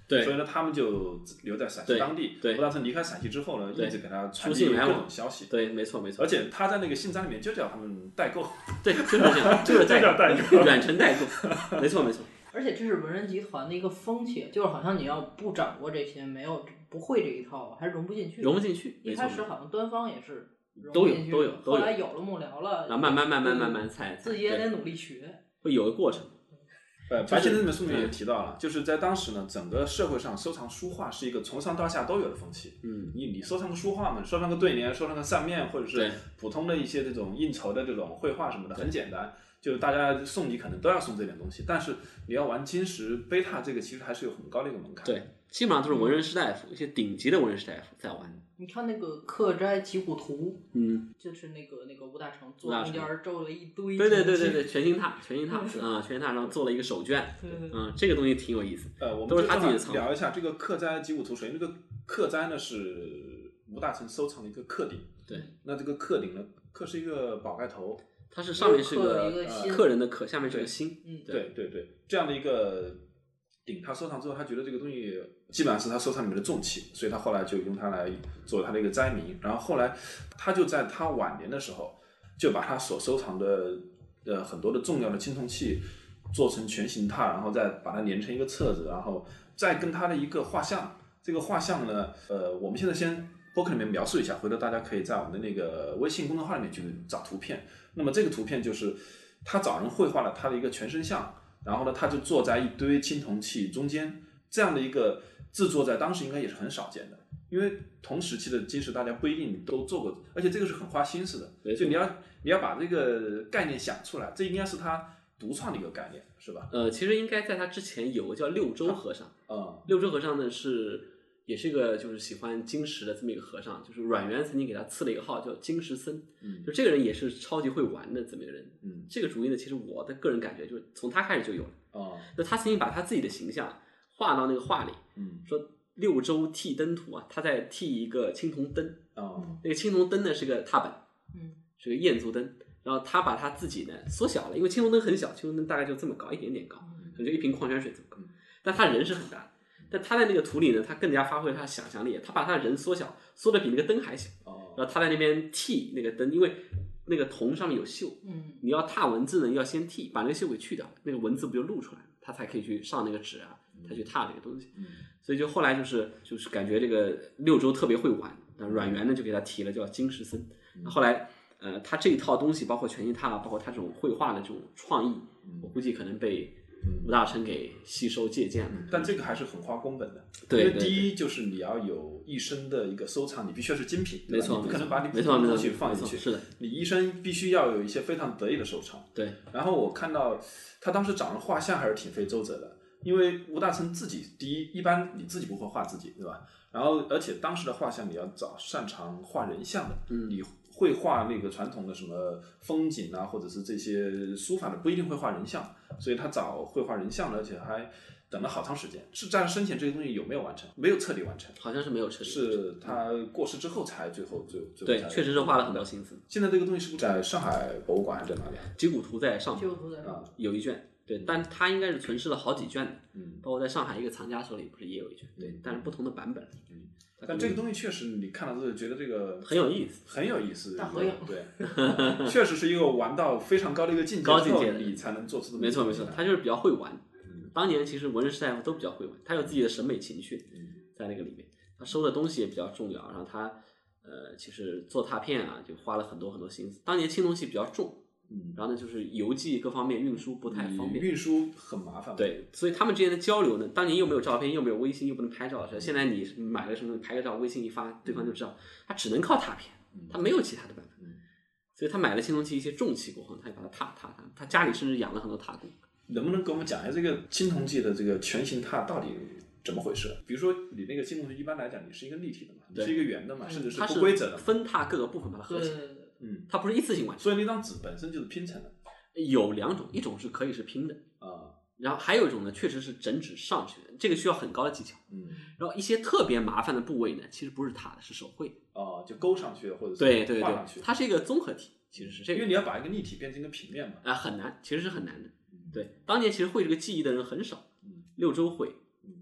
对， 所以呢，他们就留在陕西当地。 对， 吴大成离开陕西之后呢，一直给他传递各种消息。 对，没错没错。 而且他在那个信札里面就叫他们代购。 对，就是这样，就是代购，远程代购。没错没错。 而且这是文人集团的一个风气，就是好像你要不掌握这些，不会这一套，还融不进去。 融不进去。 一开始好像端方也是都有， 后来有了幕僚了， 然后慢慢才自己也得努力学， 会有个过程。 白先生这本书里面也提到了，就是在当时呢，整个社会上收藏书画是一个从上到下都有的风气。你收藏个书画嘛，收藏个对联，收藏个扇面，或者是普通的一些这种应酬的这种绘画什么的，很简单。就大家送礼可能都要送这点东西，但是你要玩金石碑拓这个，其实还是有很高的一个门槛。 对，基本上都是文人士大夫，一些顶级的文人士大夫在玩。 你看那个《刻斋集古图》，就是那个吴大成做中间皱了一堆。 对，全新拓全新拓上做了一个手卷。这个东西挺有意思。 我们都是他自己的藏。 聊一下这个《刻斋集古图》，首先这个刻斋呢是吴大成收藏的一个刻鼎。 对， 那这个刻鼎呢，刻是一个宝盖头。 它是上面是个客人的客，下面是个心。 对，这样的一个鼎，他收藏之后，他觉得这个东西基本上是他收藏里面的重器，所以他后来就用它来作为他的一个斋名。然后后来他就在他晚年的时候，就把他所收藏的很多的重要的青铜器做成全形拓，然后再把它粘成一个册子，然后再跟他的一个画像。这个画像呢，我们现在先播客里面描述一下，回头大家可以在我们的那个微信公众号里面去找图片。那么这个图片就是他找人绘画了他的一个全身像，然后呢他就坐在一堆青铜器中间，这样的一个制作在当时应该也是很少见的，因为同时期的金石大家不一定都做过，而且这个是很花心思的，就你要把这个概念想出来，这应该是他独创的一个概念，是吧？ 其实应该在他之前有个叫六周和尚。六周和尚呢也是一个就是喜欢金石的这么一个和尚，就是阮元曾经给他赐了一个号叫金石僧。就这个人也是超级会玩的这么一个人。这个主意呢，其实我的个人感觉就是从他开始就有了。就他曾经把他自己的形象画到那个画里，说六周剃灯图啊，他在剃一个青铜灯。那个青铜灯呢是个拓本，是个燕足灯。然后他把他自己呢缩小了，因为青铜灯很小，青铜灯大概就这么高，一点点高，可能就一瓶矿泉水这么高。但他人是很大的。但他在那个图里呢，他更加发挥他的想象力，他把他的人缩小，缩的比那个灯还小。然后他在那边剃那个灯，因为那个铜上面有锈，你要拓文字呢，要先剃，把那个锈给去掉，那个文字不就露出来了，他才可以去上那个纸啊，他去拓这个东西。所以就后来就是感觉这个六周特别会玩，阮元呢就给他提了叫金石僧。后来他这一套东西，包括全息拓，包括他这种绘画的这种创意，我估计可能被吴大成给吸收借鉴了。 但这个还是很花工本的。 对， 因为第一就是你要有一生的一个收藏，你必须要是精品， 没错， 你不可能把你普通的东西放进去。 是的， 你一生必须要有一些非常得意的收藏。 对。 然后我看到他当时找人画像还是挺费周折的，因为吴大成自己一般你自己不会画自己，对吧？然后而且当时的画像你要找擅长画人像的，你会画那个传统的什么风景啊，或者是这些书法的不一定会画人像，所以他找会画人像的，而且还等了好长时间。是在他生前这个东西有没有完成？没有彻底完成， 好像是没有彻底， 是他过世之后才最后对，确实是花了很多心思。 现在这个东西是不是在上海博物馆还是在哪里？ 集古图在上海，有一卷。对，但他应该是存世了好几卷的，包括在上海一个藏家手里不是也有一卷，对，但是不同的版本。 但这个东西确实，你看了之后觉得这个很有意思， 很有意思。 大合影， 对，确实是一个玩到非常高的一个境界， 高境界你才能做出这么没错没错，他就是比较会玩。当年其实文人士大夫都比较会玩，他有自己的审美情趣在那个里面，他收的东西也比较重要，然后他其实做拓片啊就花了很多很多心思。当年青铜器比较重。然后呢，就是邮寄各方面运输不太方便， 运输很麻烦。 对，所以他们之间的交流呢，当年又没有照片，又没有微信，又不能拍照的时候，现在你买了什么拍个照，微信一发，对方就知道，他只能靠拓片，他没有其他的办法。所以他买了青铜器一些重器过后，他就把它拓，他家里甚至养了很多拓工。 能不能给我们讲一下这个青铜器的这个全形拓到底怎么回事？比如说你那个青铜器一般来讲，你是一个立体的嘛，你是一个圆的嘛，甚至是不规则的， 分拓各个部分把它合起来。它不是一次性完成， 所以那张纸本身就是拼成的。 有两种，一种是可以是拼的然后还有一种呢，确实是整纸上去的，这个需要很高的技巧。然后一些特别麻烦的部位呢，其实不是拓的，是手绘就勾上去或者是画上去。 它是一个综合体，其实是这个， 因为你要把一个立体变成一个平面嘛。 很难，其实是很难的。对，当年其实会这个技艺的人很少，六周会，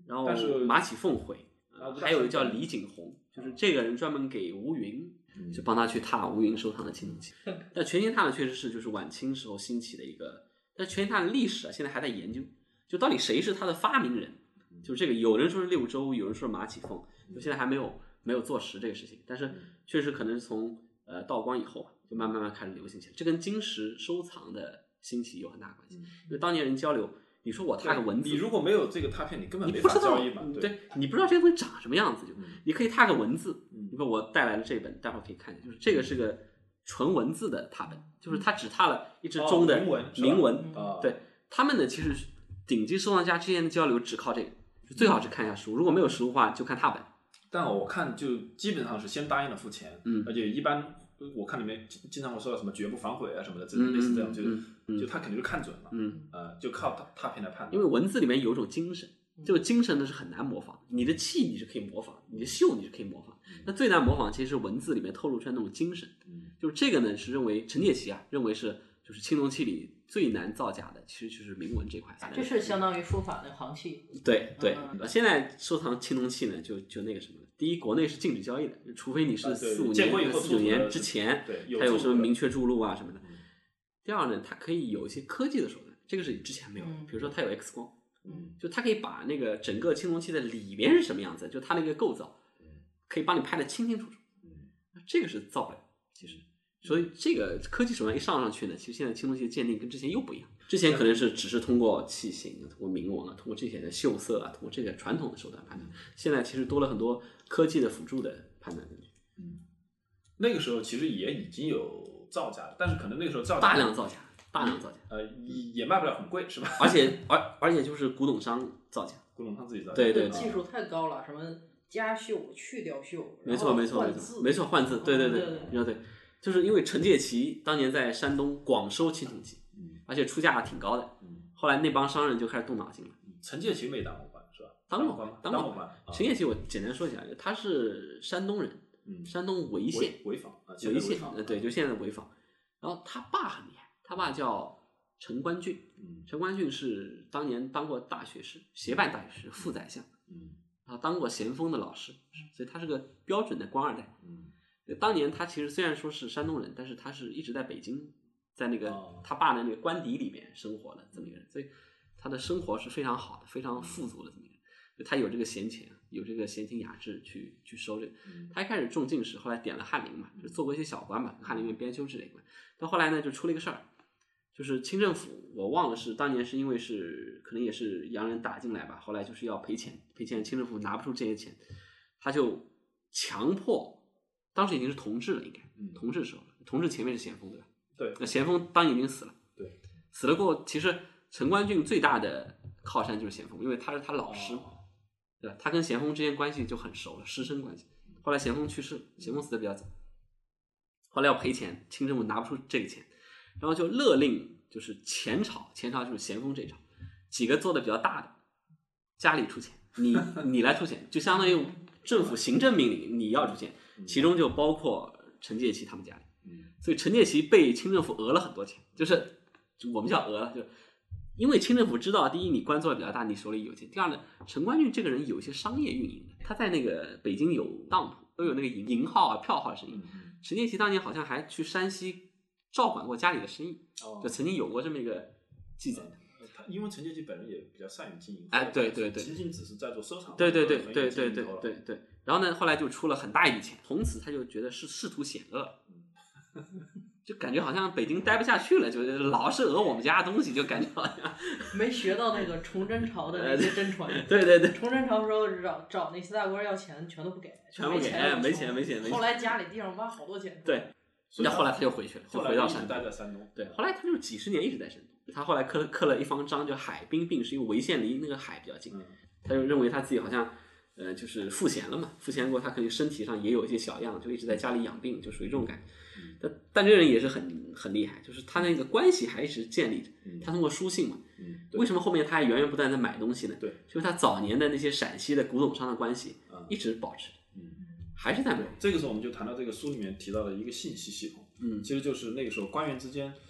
然后马启凤会，还有叫李景洪，就是这个人专门给吴云就帮他去踏吴云收藏的青铜器。但全形踏呢，确实是就是晚清时候兴起的一个，但全形踏的历史现在还在研究，就到底谁是他的发明人，就是这个有人说是六周，有人说是马启凤，就现在还没有坐实这个事情，但是确实可能从道光以后就慢慢开始流行起来，这跟金石收藏的兴起有很大关系，因为当年人交流。你说我拓个文字， 你如果没有这个拓片，你根本没法交易嘛。 对，你不知道这个东西长什么样子，就你可以拓个文字。你说我带来了这本，待会儿可以看见，就是这个是个纯文字的拓本，就是他只拓了一只钟的铭文。对，他们呢其实顶级收藏家之间的交流只靠这个，最好是看一下书，如果没有书的话就看拓本。 但我看就基本上是先答应了付钱，而且一般。我看里面经常会说到什么绝不反悔啊什么的，这类似这样，就他肯定是看准了，就靠拓片来判断。 因为文字里面有一种精神，这个精神呢是很难模仿。你的气你是可以模仿，你的秀你是可以模仿，那最难模仿其实是文字里面透露出来那种精神。就是这个呢是认为陈介琪认为是就是青铜器里最难造假的，其实就是铭文这块。 这是相当于书法的行器。 对，现在收藏青铜器呢就那个什么。第一，国内是禁止交易的，除非你是45年、49年之前，它有什么明确注录啊什么的。第二呢，它可以有一些科技的手段，这个是之前没有的。比如说，它有 X 光，就它可以把那个整个青铜器的里面是什么样子，就它那个构造，可以帮你拍得清清楚楚。这个是造不了，其实。所以这个科技手段一上去呢，其实现在青铜器的鉴定跟之前又不一样。之前可能是只是通过器型、通过铭文啊、通过这些的秀色啊、通过这个传统的手段判断，现在其实多了很多科技的辅助的判断工具。 那个时候其实也已经有造假，但是可能那个时候造假大量造假， 也卖不了很贵，是吧？ 而且就是古董商造假， 古董商自己造假， 对， 技术太高了，什么加绣、去掉绣， 没错，换字，对，就是因为陈介琪当年在山东广收青铜器，而且出价挺高的，后来那帮商人就开始动脑筋了。 陈介琪没当过官是吧？ 当过官。陈介琪我简单说一下，他是山东人，山东潍县， 潍坊， 对，就现在的潍坊。然后他爸很厉害，他爸叫陈官俊，陈官俊是当年当过大学士，协办大学士、副宰相，然后当过咸丰的老师，所以他是个标准的官二代。当年他其实虽然说是山东人，但是他是一直在北京，在那个他爸的那个官邸里面生活的这么一个人，所以他的生活是非常好的，非常富足的这么一个人。他有这个闲钱，有这个闲情雅致去收这个。他一开始中进士，后来点了翰林嘛，就做过一些小官嘛，翰林院编修之类的。但后来呢，就出了一个事儿，就是清政府，我忘了是当年是因为是可能也是洋人打进来吧，后来就是要赔钱，清政府拿不出这些钱，他就强迫。当时已经是同治了，应该同治时候了。同治前面是咸丰，对吧？ 对。 那咸丰当年已经死了。 对。 死了过后，其实陈官俊最大的靠山就是咸丰，因为他是他老师，对吧？他跟咸丰之间关系就很熟了，师生关系。后来咸丰去世，咸丰死的比较早，后来要赔钱，清政府拿不出这个钱，然后就勒令就是前朝就是咸丰这一朝，几个做的比较大的，家里出钱，你来出钱，就相当于政府行政命令你要出钱。其中就包括陈介琪他们家里，所以陈介琪被清政府讹了很多钱，就是我们叫讹了，就因为清政府知道，第一你官做的比较大，你手里有钱；第二呢，陈官俊这个人有一些商业运营的，他在那个北京有当铺，都有那个银号啊、票号的生意。陈介琪当年好像还去山西照管过家里的生意，就曾经有过这么一个记载。 因为陈介琪本人也比较善于经营， 对， 仅仅只是在做收藏， 对。然后呢，后来就出了很大一笔钱，从此他就觉得是仕途险恶，就感觉好像北京待不下去了，就老是讹我们家的东西，就感觉好像没学到那个崇祯朝的那些真传。 对。 崇祯朝时候找那四大官要钱，全都不给，没钱。后来家里地上挖好多钱。 对，那后来他就回去了，就回到山东，待在山东。 对，后来他就几十年一直在山东。他后来刻了一方章，叫海滨病，是因为潍县离那个海比较近，他就认为他自己好像就是赋闲了嘛，赋闲过他可能身体上也有一些小恙，就一直在家里养病，就属于这种感觉。但这个人也是很厉害，就是他那个关系还一直建立着，他通过书信嘛，为什么后面他还源源不断在买东西呢？ 对， 就是他早年的那些陕西的古董商的关系一直保持，还是在买。 这个时候我们就谈到这个书里面提到的一个信息系统，其实就是那个时候官员之间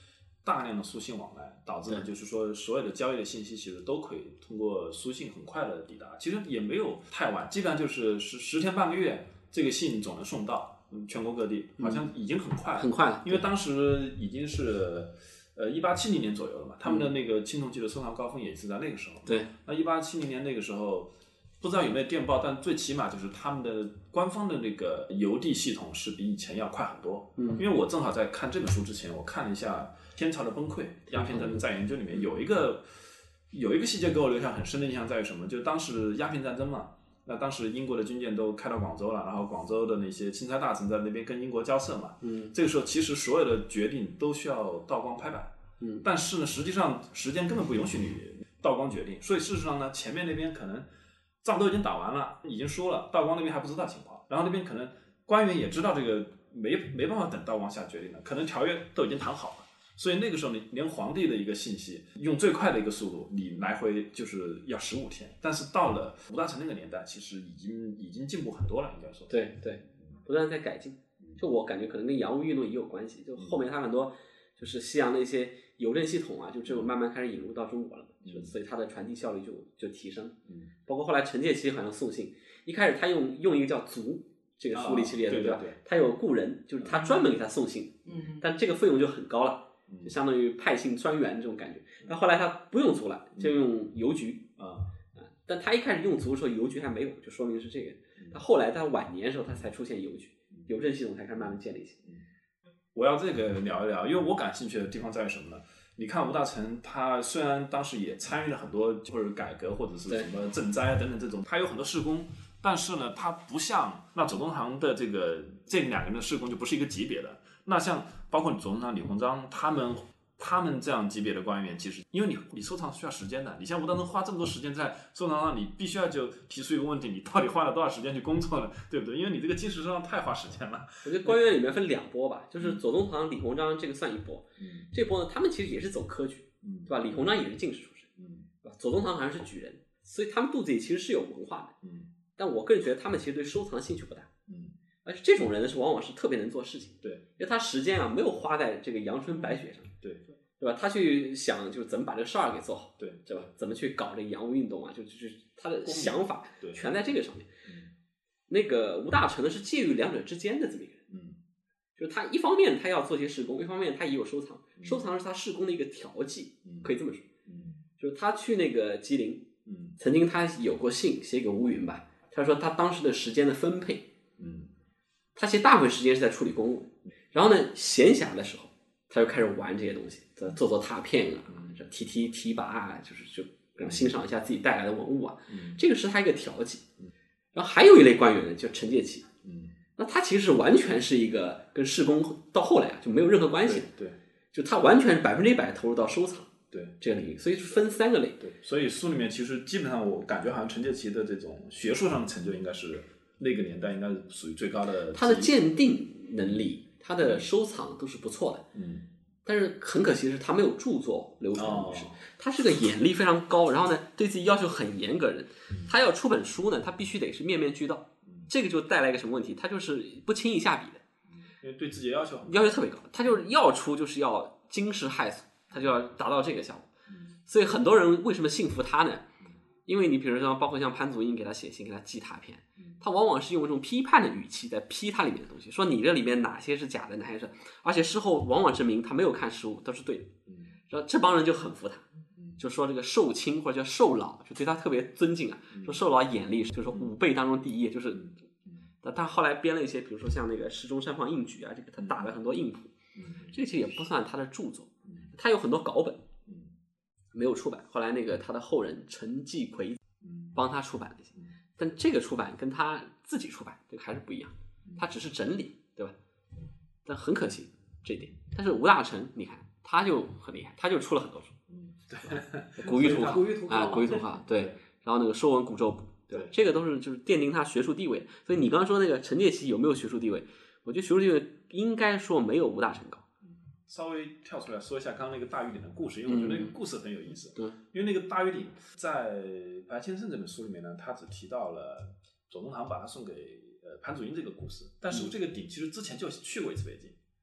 大量的书信往来，导致呢就是说所有的交易的信息其实都可以通过书信很快的抵达，其实也没有太晚，基本上就是10天半个月，这个信总能送到全国各地，好像已经很快了， 很快了， 因为当时已经是1870年左右了嘛，他们的那个青铜器的收藏高峰也是在那个时候。 对， 那1870年那个时候，不知道有没有电报，但最起码就是他们的官方的那个邮递系统是比以前要快很多。因为我正好在看这本书之前，我看了一下《天朝的崩溃：鸦片战争再研究》里面有一个细节给我留下很深的印象，在于什么？就当时鸦片战争嘛。那当时英国的军舰都开到广州了，然后广州的那些钦差大臣在那边跟英国交涉嘛。这个时候其实所有的决定都需要道光拍板。但是呢，实际上时间根本不允许你道光决定，所以事实上呢，前面那边可能仗都已经打完了，已经输了，道光那边还不知道情况，然后那边可能官员也知道这个没办法等道光下决定了，可能条约都已经谈好了。所以那个时候你连皇帝的一个信息用最快的一个速度，你来回就是要15天。但是到了吴大成那个年代，其实已经进步很多了，应该说。 对，不断在改进。就我感觉可能跟洋务运动也有关系，就后面它很多就是西洋的一些邮政系统啊，就这种慢慢开始引入到中国了，所以它的传递效率就提升。包括后来陈介期好像送信，一开始他用一个叫族。这个书里系列的，对吧？他有雇人，就是他专门给他送信，但这个费用就很高了，就相当于派信专员这种感觉。那后来他不用族了，就用邮局但他一开始用族的时候，邮局还没有，就说明是这个。他后来他晚年的时候，他才出现邮局，邮政系统才开始慢慢建立起来。 我要这个聊一聊，因为我感兴趣的地方在于什么呢？你看吴大成，他虽然当时也参与了很多或者改革或者是什么赈灾等等这种，他有很多事功。但是呢，他不像那左宗棠的这两个人的事功就不是一个级别的。那像包括左宗棠、李鸿章他们这样级别的官员，其实因为你收藏需要时间的，你像吴大成花这么多时间在收藏上，你必须要就提出一个问题，你到底花了多少时间去工作了，对不对？因为你这个基石上太花时间了。 我觉得官员里面分两波吧，就是左宗棠、李鸿章这个算一波，这波呢他们其实也是走科举，对吧？李鸿章也是进士出身，对吧？左宗棠好像是举人，所以他们肚子里其实是有文化的，但我个人觉得他们其实对收藏兴趣不大，而且这种人呢是往往是特别能做事情， 对， 因为他时间啊没有花在这个阳春白雪上， 对吧？他去想就是怎么把这个事儿给做好， 对吧？怎么去搞这个洋务运动啊，就是他的想法全在这个上面。那个吴大成呢是介于两者之间的这么一个人，就是他一方面他要做些事功，一方面他也有收藏，收藏是他事功的一个调剂，可以这么说，就是他去那个吉林。曾经他有过信写给吴云吧，他说他当时的时间的分配，他其实大部分时间是在处理公务，然后呢闲暇的时候他就开始玩这些东西，做拓片啊，提拔啊，就欣赏一下自己带来的文物啊，这个是他一个调剂。然后还有一类官员呢叫陈介期，那他其实是完全是一个跟事功到后来就没有任何关系， 对， 就他完全100%投入到收藏。 对这个领域，所以是分3个类。 对，所以书里面其实基本上我感觉好像陈介期的这种学术上的成就，应该是那个年代应该是属于最高的。 他的鉴定能力，他的收藏都是不错的。但是很可惜的是他没有著作流传于世。他是个眼力非常高，然后呢对自己要求很严格的人。他要出本书呢，他必须得是面面俱到。这个就带来一个什么问题？他就是不轻易下笔的。 因为对自己的要求特别高，他就是要出就是要惊世骇俗。他就要达到这个效果，所以很多人为什么信服他呢？因为你比如说，包括像潘祖英给他写信，给他寄塔片，他往往是用这种批判的语气在批他里面的东西，说你这里面哪些是假的，哪些是，而且事后往往证明他没有看实物，都是对的。然后这帮人就很服他，就说这个寿卿或者叫寿老，就对他特别尊敬啊，说寿老眼力就是说5辈当中第一，就是。他后来编了一些，比如说像那个石中山坊印举啊，这个他打了很多印谱，这个其实也不算他的著作。他有很多稿本，没有出版。后来那个他的后人陈继奎帮他出版了一些，但这个出版跟他自己出版这个还是不一样，他只是整理，对吧？但很可惜这一点。但是吴大成，你看他就很厉害，他就出了很多书，对，古玉图号，对，然后那个《说文古咒补》，对，这个都是就是奠定他学术地位。所以你刚刚说那个陈介期有没有学术地位？我觉得学术地位应该说没有吴大成高。 稍微跳出来说一下刚刚那个大禹鼎的故事，因为我觉得那个故事很有意思。因为那个大禹鼎在白先生这本书里面呢，他只提到了左宗棠把他送给潘祖英这个故事，但是这个鼎其实之前就去过一次北京，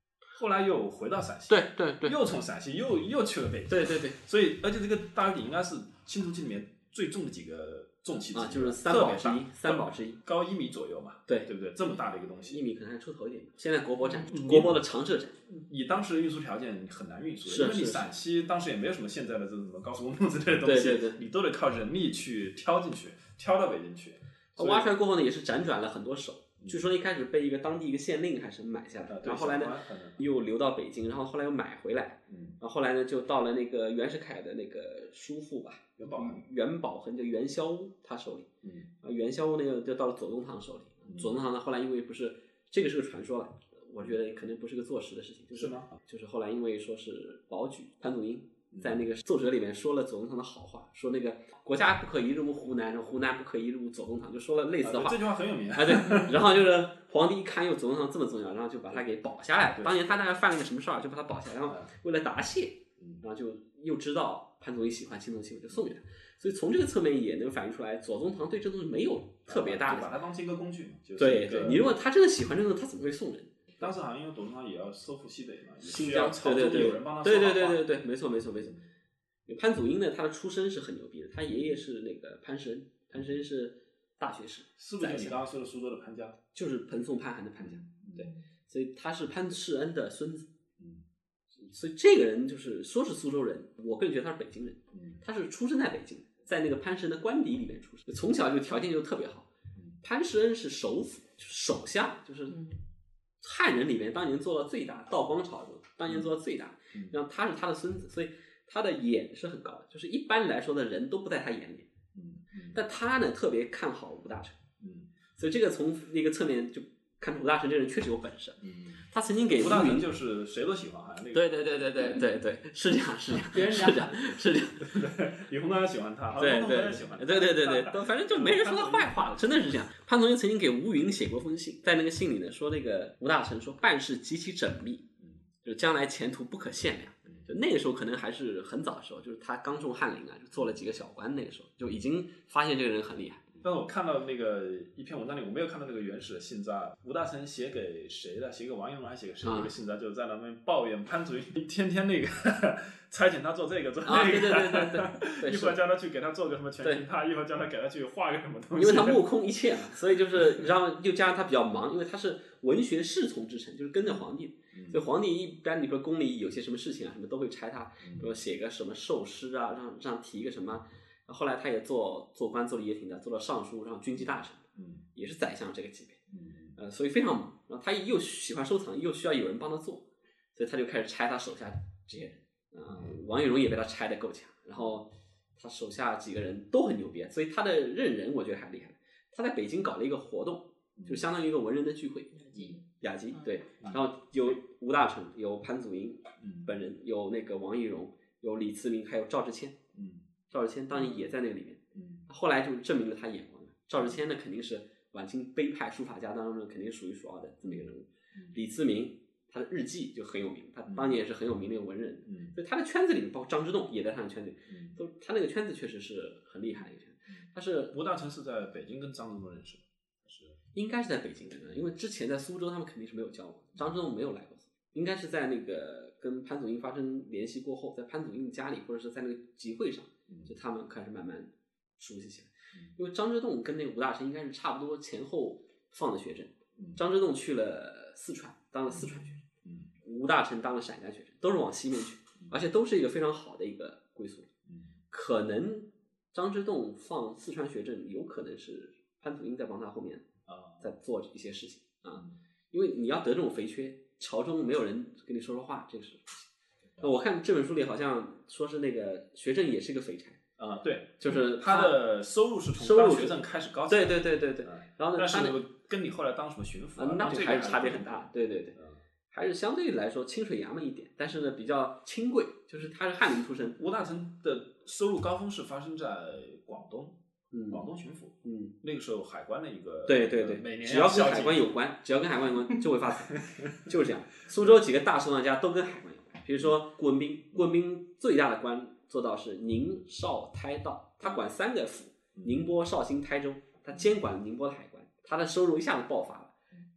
后来又回到陕西， 对， 又从陕西又去了北京， 对， 所以而且这个大跃进应该是青铜器里面最重的几个重器之一， 就是三宝之一， 高1米左右嘛，对不对？这么大的一个东西 ，1米可能还出头一点。现在国博展，国博的常设展， 以当时的运输条件很难运输，因为你陕西当时也没有什么现在的这种什么高速公路之类的东西， 对， 你都得靠人力去挑进去，挑到北京去。 挖出来过后呢，也是辗转了很多手。据说一开始被一个当地一个县令还是买下来，然后后来呢又流到北京，然后后来又买回来，然后后来呢就到了那个袁世凯的那个叔父吧，袁宝恒就袁霄屋他手里，袁霄屋那个就到了左宗棠手里，左宗棠呢后来因为不是这个是个传说了，我觉得可能不是个坐实的事情， 是吗？ 就是后来因为说是保举潘祖英在那个奏折里面说了左宗棠的好话，说那个国家不可移入湖南，湖南不可移入左宗棠，就说了类似的话。 这句话很有名对，然后就是皇帝一看又左宗棠这么重要，然后就把他给保下来。当年他大概犯了个什么事儿，就把他保下来，然后为了答谢，然后就又知道潘祖英喜欢青铜器，就送给他。所以从这个侧面也能反映出来，左宗棠对这东西没有特别大的， 就把它当成一个工具嘛。 对，你如果他真的喜欢这个，他怎么会送人？ 当时好像因为左宗棠也要收复西北嘛， 新疆，对，没错。潘祖英呢，他的出身是很牛逼的，他爷爷是那个潘世恩，潘世恩是大学士， 是不是你刚刚说的苏州的潘家？ 就是彭宋潘韩的潘家，对，所以他是潘世恩的孙子，所以这个人就是说是苏州人，我个人觉得他是北京人，他是出生在北京，在那个潘世恩的官邸里面出生，从小就条件就特别好。潘世恩是首辅，就是首相，就是汉人里面当年做到最大，道光朝中当年做到最大，然后他是他的孙子，所以他的眼是很高的，就是一般来说的人都不在他眼里，但他呢特别看好吴大成，所以这个从那个侧面就看出吴大成这人确实有本事，他曾经给吴大成就是谁都喜欢，好像那个对，是这样， 别人是这样， 李鸿章也喜欢他， 对，反正就没人说他坏话了，真的是这样。潘宗英曾经给吴云写过封信，在那个信里呢说那个吴大成说办事极其缜密，就将来前途不可限量。就那个时候可能还是很早的时候，就是他刚中翰林啊，就做了几个小官，那个时候就已经发现这个人很厉害。 但是我看到那个一篇文章里，我没有看到那个原始的信札，吴大成写给谁的？写给王懿荣还是写给谁的一个信札？就是在那边抱怨潘祖英天天那个差遣他做这个做那个， 对， 一会儿叫他去给他做个什么全形态，一会儿叫他给他去画个什么东西。 因为他目空一切嘛，所以就是然后又加上他比较忙，因为他是文学侍从之臣，就是跟着皇帝。所以皇帝一般你说宫里有些什么事情啊，什么都会差他，比如写个什么授诗啊，让提一个什么。后来他也做官做的也挺大，做到尚书，然后军机大臣，也是宰相这个级别，所以非常忙。然后他又喜欢收藏，又需要有人帮他做，所以他就开始拆他手下这些人。王懿荣也被他拆得够强，然后他手下几个人都很牛逼，所以他的任人我觉得还厉害。他在北京搞了一个活动，就相当于一个文人的聚会，雅集，对，然后有吴大成，有潘祖英本人，有那个王懿荣，有李慈铭，还有赵之谦。赵之谦当年也在那个里面，后来就证明了他眼光了。赵之谦呢，肯定是晚清徽派书法家当中肯定数一数二的这么一个人物。李慈铭他的日记就很有名，他当年也是很有名的一个文人，所以他的圈子里面，包括张之洞也在他的圈子里，他那个圈子确实是很厉害的一个圈子。他是吴大成是在北京跟张之洞认识的， 应该是在北京的，因为之前在苏州他们肯定是没有交往，张之洞没有来过，应该是在那个跟潘祖英发生联系过后，在潘祖英家里或者是在那个集会上，就他们开始慢慢熟悉起来。因为张之洞跟那个吴大成应该是差不多前后放的学政，张之洞去了四川当了四川学政，吴大成当了陕甘学政，都是往西面去，而且都是一个非常好的一个归宿。可能张之洞放四川学政，有可能是潘祖英在帮他后面在做一些事情因为你要得这种肥缺，朝中没有人跟你说说话，这个是我看这本书里好像说是那个学政也是一个肥差对， 就是他的收入是从当学政开始高起来， 对，然后呢， 但是跟你后来当什么巡抚那就还是差别很大，对，还是相对来说清水衙门一点，但是呢比较清贵，就是他是翰林出身。 吴大成的收入高峰是发生在广东，广东巡抚，那个时候海关的一个， 对， 每年只要跟海关有关，就会发财，就是这样。苏州几个大收藏家都跟海关有关，比如说顾文彬，顾文彬最大的官做到是宁绍台道，他管3个府，宁波、绍兴、台州，他监管宁波的海关，他的收入一下子爆发了。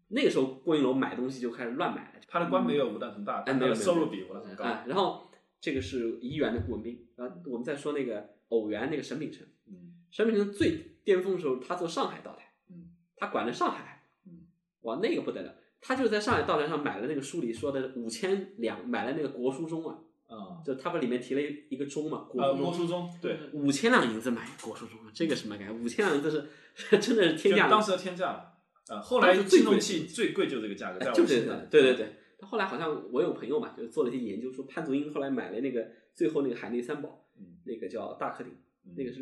那个时候郭应楼买东西就开始乱买了。 他的官没有吴大成大，但他的收入比吴大成高。 然后这个是1员的顾文彬，然后我们再说那个偶员那个沈秉成，沈秉成最巅峰的时候，他做上海道台，他管了上海，哇，那个不得了，他就在上海道台上买了那个书里说的5000两，买了那个国书钟啊。就他不里面提了一个钟嘛， 国书钟，对 ，5000两银子买国书钟，这个什么感觉？5000两银子是真的是天价， 当时的天价了。后来青铜器最贵就这个价格， 就这个，对。后来好像我有朋友嘛，就做了一些研究，说潘祖英后来买了那个最后那个海内三宝，那个叫大克鼎，那个是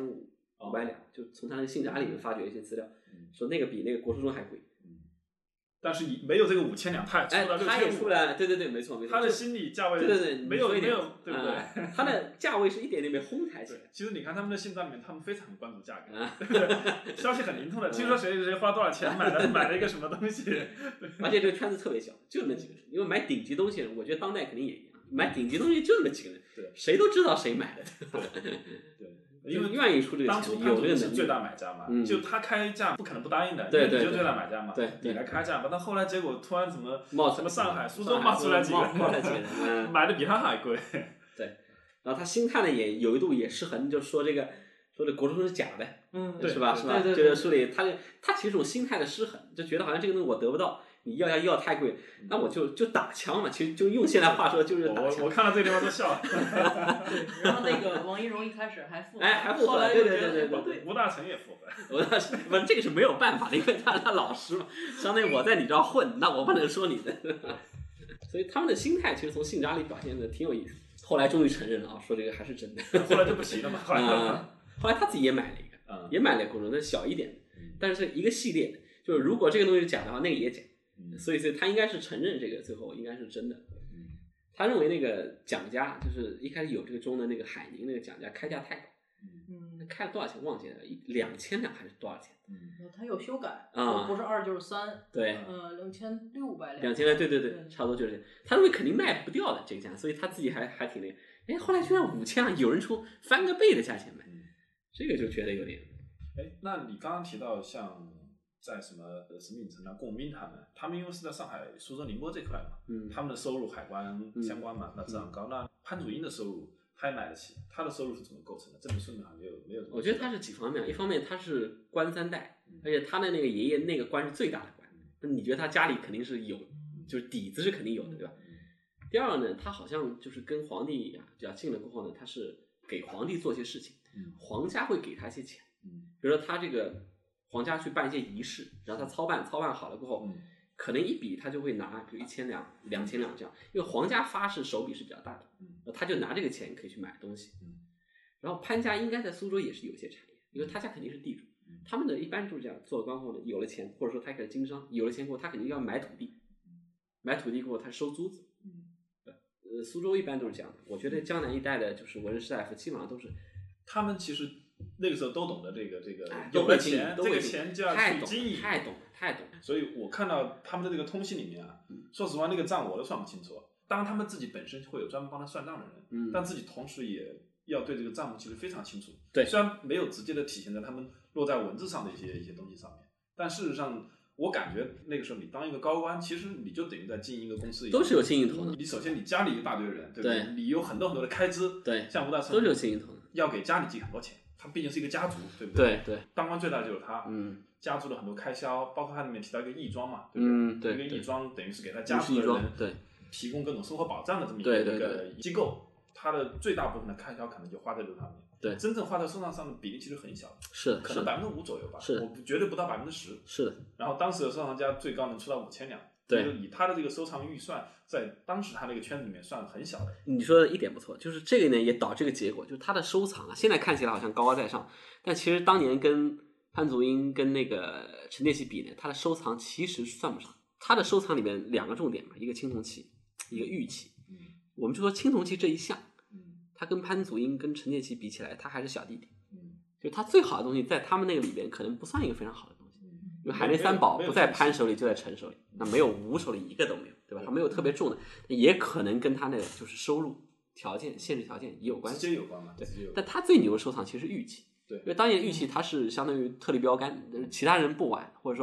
6500两，就从他的信札里面发掘一些资料，说那个比那个国书钟还贵。 但是没有这个5000两，他也出来，对，没错， 他的心理价位， 对， 没有，对不对？ 他的价位是一点点被哄抬起来。 其实你看他们的信札里面，他们非常关注价格，消息很灵通的，听说谁花多少钱买了一个什么东西， 而且这个圈子特别小，就那几个人，因为买顶级东西，我觉得当代肯定也一样，买顶级东西就那么几个人，谁都知道谁买的， 对。因为愿意出这个钱，有这个能力， 是最大买家嘛，就他开价不可能不答应的， 对， 你就最大买家嘛，你来开价嘛。但后来结果突然什么上海、苏州冒出来几个人，买的比他还贵。 对，然后他心态呢也有一度也失衡，就说这国书钟是假的，是吧？ 对， 这个书里他其实这种心态的失衡，就觉得好像这个东西我得不到。你要太贵，那我就打枪嘛，其实就用现在话说就是打枪。 我看到这个地方都笑了。 对，然后那个王懿荣一开始还附和， 还附和，对， 吴大成也附和。 吴大成不，这个是没有办法的，因为他老师嘛，相当于我在你这儿混，那我不能说你的。所以他们的心态其实从信札里表现的挺有意思。后来终于承认了啊，说这个还是真的。 后来就不行了嘛。 后来他自己也买了一个，也买了国钟，那小一点的，但是一个系列的，就是如果这个东西是假的话，那个也假。所以他应该是承认这个，最后应该是真的。他认为那个蒋家就是一开始有这个钟的那个海宁那个蒋家开价太高，开了多少钱忘记了，2000两还是多少钱？ 他有修改啊，不是2就是3， 对 ，2600 两。2000对，差不多就是这样。他认为肯定卖不掉的这个价，所以他自己还挺那个。后来居然5000两，有人出翻个倍的价钱买，这个就觉得有点。 那你刚刚提到像。在什么沈秉成啊、龚斌他们因为是在上海、苏州、宁波这块嘛，他们的收入海关相关嘛，那质量高。那潘祖英的收入他也买得起，他的收入是怎么构成的？这本书里好像没有。 我觉得他是几方面，一方面他是官3代，而且他的那个爷爷那个官是最大的官，那你觉得他家里肯定是有，就是底子是肯定有的，对吧？第二呢，他好像就是跟皇帝比较近了过后呢，他是给皇帝做些事情，皇家会给他一些钱，比如说他这个。皇家去办一些仪式，然后他操办好了过后，可能一笔他就会拿，比如1000两、2000两这样，因为皇家发是手笔是比较大的，他就拿这个钱可以去买东西。然后潘家应该在苏州也是有些产业，因为他家肯定是地主，他们的一般就是这样，做了官后呢，有了钱，或者说他开始经商，有了钱过后他肯定要买土地，买土地过后他收租子。苏州一般都是这样的，我觉得江南一带的就是文人士大夫基本上都是， 他们其实。那个时候都懂得这个有了钱，这个钱就要去经营， 太懂了。 所以我看到他们的这个通信里面说实话，那个账我都算不清楚。当然，他们自己本身会有专门帮他算账的人，但自己同时也要对这个账目其实非常清楚。 对， 虽然没有直接的体现在他们落在文字上的一些东西上面，但事实上，我感觉那个时候你当一个高官，其实你就等于在经营一个公司一样， 都是有经营头的。 你首先你家里一大堆人，对不对？你有很多的开支， 对， 像吴大成都是有经营头的， 要给家里寄很多钱。他毕竟是一个家族，对不对？ 对， 当官最大的就是他，家族的很多开销，包括他里面提到一个义庄嘛，对不对？一个义庄等于是给他家族的人提供各种生活保障的这么一个机构，他的最大部分的开销可能就花在这上面。 对， 真正花在收藏上的比例其实很小， 是可能5%左右吧， 是， 我绝对不到10%。 是的。 然后当时的收藏家最高能出到5000两。对，以他的这个收藏预算，在当时他那个圈子里面算很小的。 你说的一点不错，就是这个呢也导致这个结果，就是他的收藏现在看起来好像高高在上，但其实当年跟潘祖英跟那个陈建骐比呢，他的收藏其实算不上。他的收藏里面2个重点嘛，一个青铜器，一个玉器。我们就说青铜器这一项，他跟潘祖英跟陈建骐比起来，他还是小弟弟。就他最好的东西在他们那个里边可能不算一个非常好的。因为海内三宝不在潘手里就在陈手里，那没有吴手里一个都没有，对吧？他没有特别重的，也可能跟他那个就是收入条件、限制条件也有关系， 直接有关嘛？ 对。但他最牛的收藏其实是玉器， 对， 因为当年玉器它是相当于特立标杆，其他人不玩，或者说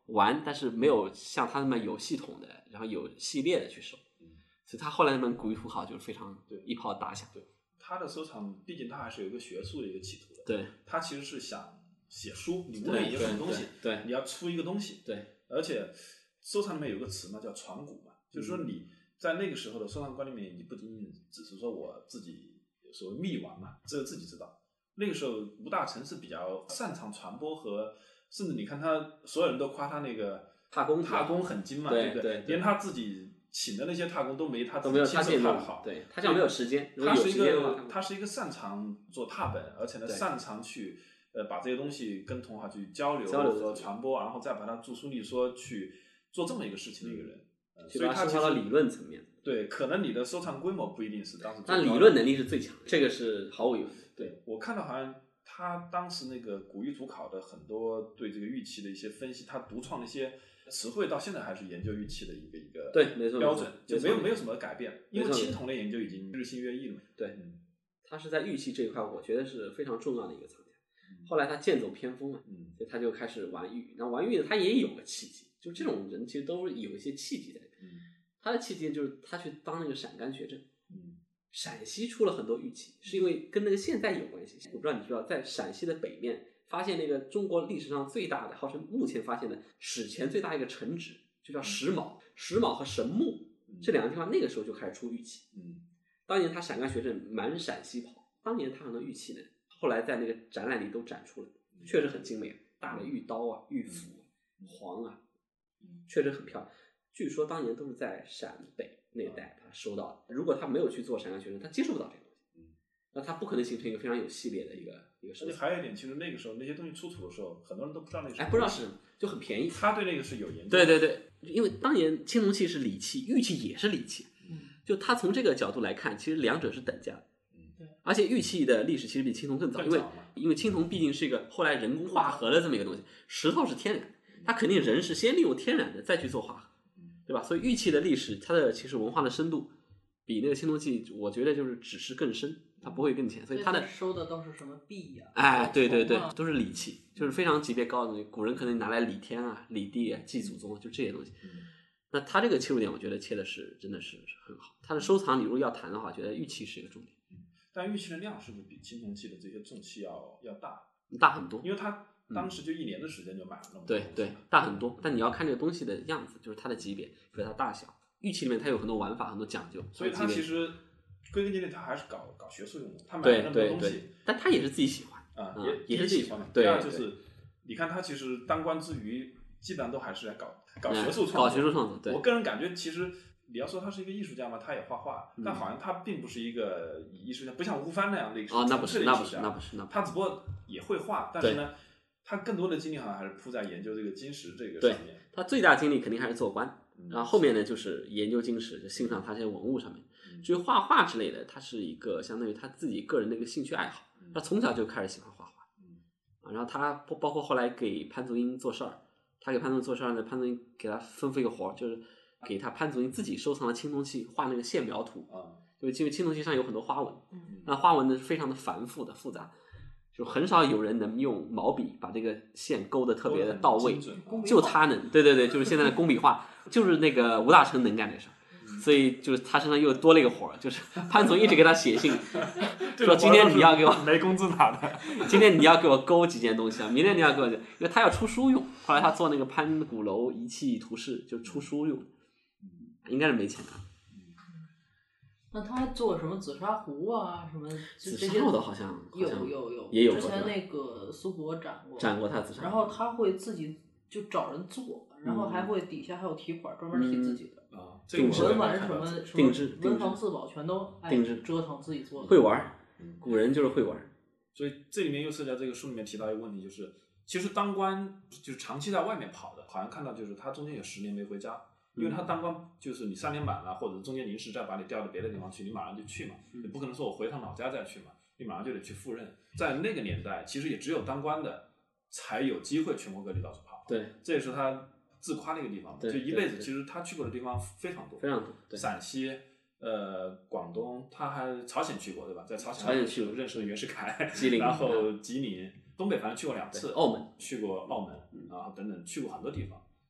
玩，但是没有像他们有系统的，然后有系列的去收。所以他后来那本《古玉图好》就是非常一炮打响。 对，他的收藏毕竟他还是有一个学术的一个企图的。 对， 他其实是想写书，你无论有什么东西， 对， 你要出一个东西。 对， 而且收藏里面有个词嘛，叫传古嘛，就是说你在那个时候的收藏观里面，你不仅仅只是说我自己所谓秘玩嘛，只有自己知道。那个时候吴大成是比较擅长传播和，甚至你看他所有人都夸他那个踏工很精嘛， 对不对？连他自己请的那些踏工都没他都没有亲手踏的好。 对，他讲没有时间， 他是一个擅长做踏本，而且呢擅长去把这些东西跟同行去交流和传播，然后再把它著书立说去做这么一个事情的一个人。所以他升华到理论层面。 对，可能你的收藏规模不一定是当时， 但理论能力是最强的，这个是毫无疑问的。 对，我看到好像他当时那个古玉图考的很多对这个玉器的一些分析，他独创的一些词汇，到现在还是研究玉器的一个对，没错标准，就没有什么改变，因为青铜的研究已经日新月异了嘛。 对，他是在玉器这一块，我觉得是非常重要的一个藏家。后来他剑走偏锋了，所以他就开始玩玉。那玩玉呢，他也有个契机，就这种人其实都有一些契机在里面。他的契机就是他去当那个陕甘学政。陕西出了很多玉器，是因为跟那个现代有关系。我不知道你知道，在陕西的北面发现那个中国历史上最大的，号称目前发现的史前最大一个城址，就叫石卯。石卯和神木这两个地方，那个时候就开始出玉器。当年他陕甘学政满陕西跑，当年他很多玉器呢，后来在那个展览里都展出了，确实很精美，大的玉刀啊、玉斧、黄啊，确实很漂亮。据说当年都是在陕北那一带他收到的。如果他没有去做陕甘学政，他接触不到这个东西，那他不可能形成一个非常有系列的一个收藏。 而且还有一点，其实那个时候那些东西出土的时候，很多人都不知道那个是不知道是什么，就很便宜。 他对那个是有研究。 对，因为当年青铜器是礼器，玉器也是礼器。就他从这个角度来看，其实两者是等价的。而且玉器的历史其实比青铜更早，因为青铜毕竟是一个后来人工化合的这么一个东西，石头是天然，它肯定人是先利用天然的再去做化合。对吧？所以玉器的历史，它的其实文化的深度比那个青铜器，我觉得就是只是更深，它不会更浅。所以它的收的都是什么璧呀？ 对，都是礼器，就是非常级别高的东西。古人可能拿来礼天啊、礼地啊、祭祖宗，就这些东西。那他这个切入点，我觉得切的是真的是很好。他的收藏，你如果要谈的话，觉得玉器是一个重点。 但玉器的量是不是比青铜器的这些重器要大很多？ 因为它当时就1年的时间就买了那么多。 对，大很多。但你要看这个东西的样子，就是它的级别和它大小。玉器里面它有很多玩法，很多讲究。 所以它其实归根结底，它还是搞学术用的。他买了那么多东西， 但他也是自己喜欢啊， 也是自己喜欢。 第二就是，你看他其实当官之余，基本上都还是在搞学术创作。 搞学术创作，对。 我个人感觉，其实你要说他是一个艺术家嘛，他也画画，但好像他并不是一个艺术家，不像吴帆那样的一个那不是， 他只不过也会画，但是呢，他更多的精力好像还是扑在研究这个金石这个上面。 他最大精力肯定还是做官，然后后面呢就是研究金石，就欣赏他这些文物上面。至于画画之类的，他是一个相当于他自己个人的一个兴趣爱好，他从小就开始喜欢画画。然后他包括后来给潘祖英做事儿，他给潘祖英做事儿呢，潘祖英给他吩咐一个活儿，就是给他潘祖英自己收藏的青铜器画那个线描图。就因为青铜器上有很多花纹，那花纹呢是非常的繁复的复杂。就很少有人能用毛笔把这个线勾得特别的到位，就他能。对，就是现在的工笔画，就是那个吴大成能干这事儿。所以就是他身上又多了一个活儿，就是潘总一直给他写信，说今天你要给我没工资拿的， 今天你要给我勾几件东西啊，明天你要给我，因为他要出书用。后来他做那个潘鼓楼仪器图示，就出书用，应该是没钱拿。 那他还做什么紫砂壶啊？什么紫砂的好像有， 也有。 之前那个苏博展过他紫砂， 然后他会自己就找人做，然后还会底下还有题款，专门题自己的。文玩什么定制文房四宝全都定制折腾自己做的。 会玩，古人就是会玩。 所以这里面又涉及到这个书里面提到一个问题，就是其实当官就是长期在外面跑的，好像看到就是他中间有10年没回家。因为他当官就是你3年满了，或者中间临时再把你调到别的地方去，你马上就去嘛，你不可能说我回趟老家再去嘛，你马上就得去赴任。在那个年代，其实也只有当官的才有机会全国各地到处跑。 对， 这也是他自夸的一个地方。就一辈子，其实他去过的地方非常多， 非常多。 陕西、广东，他还朝鲜去过，对吧？在朝鲜去认识了袁世凯，然后吉林、东北反正去过2次， 澳门去过澳门啊等等，去过很多地方。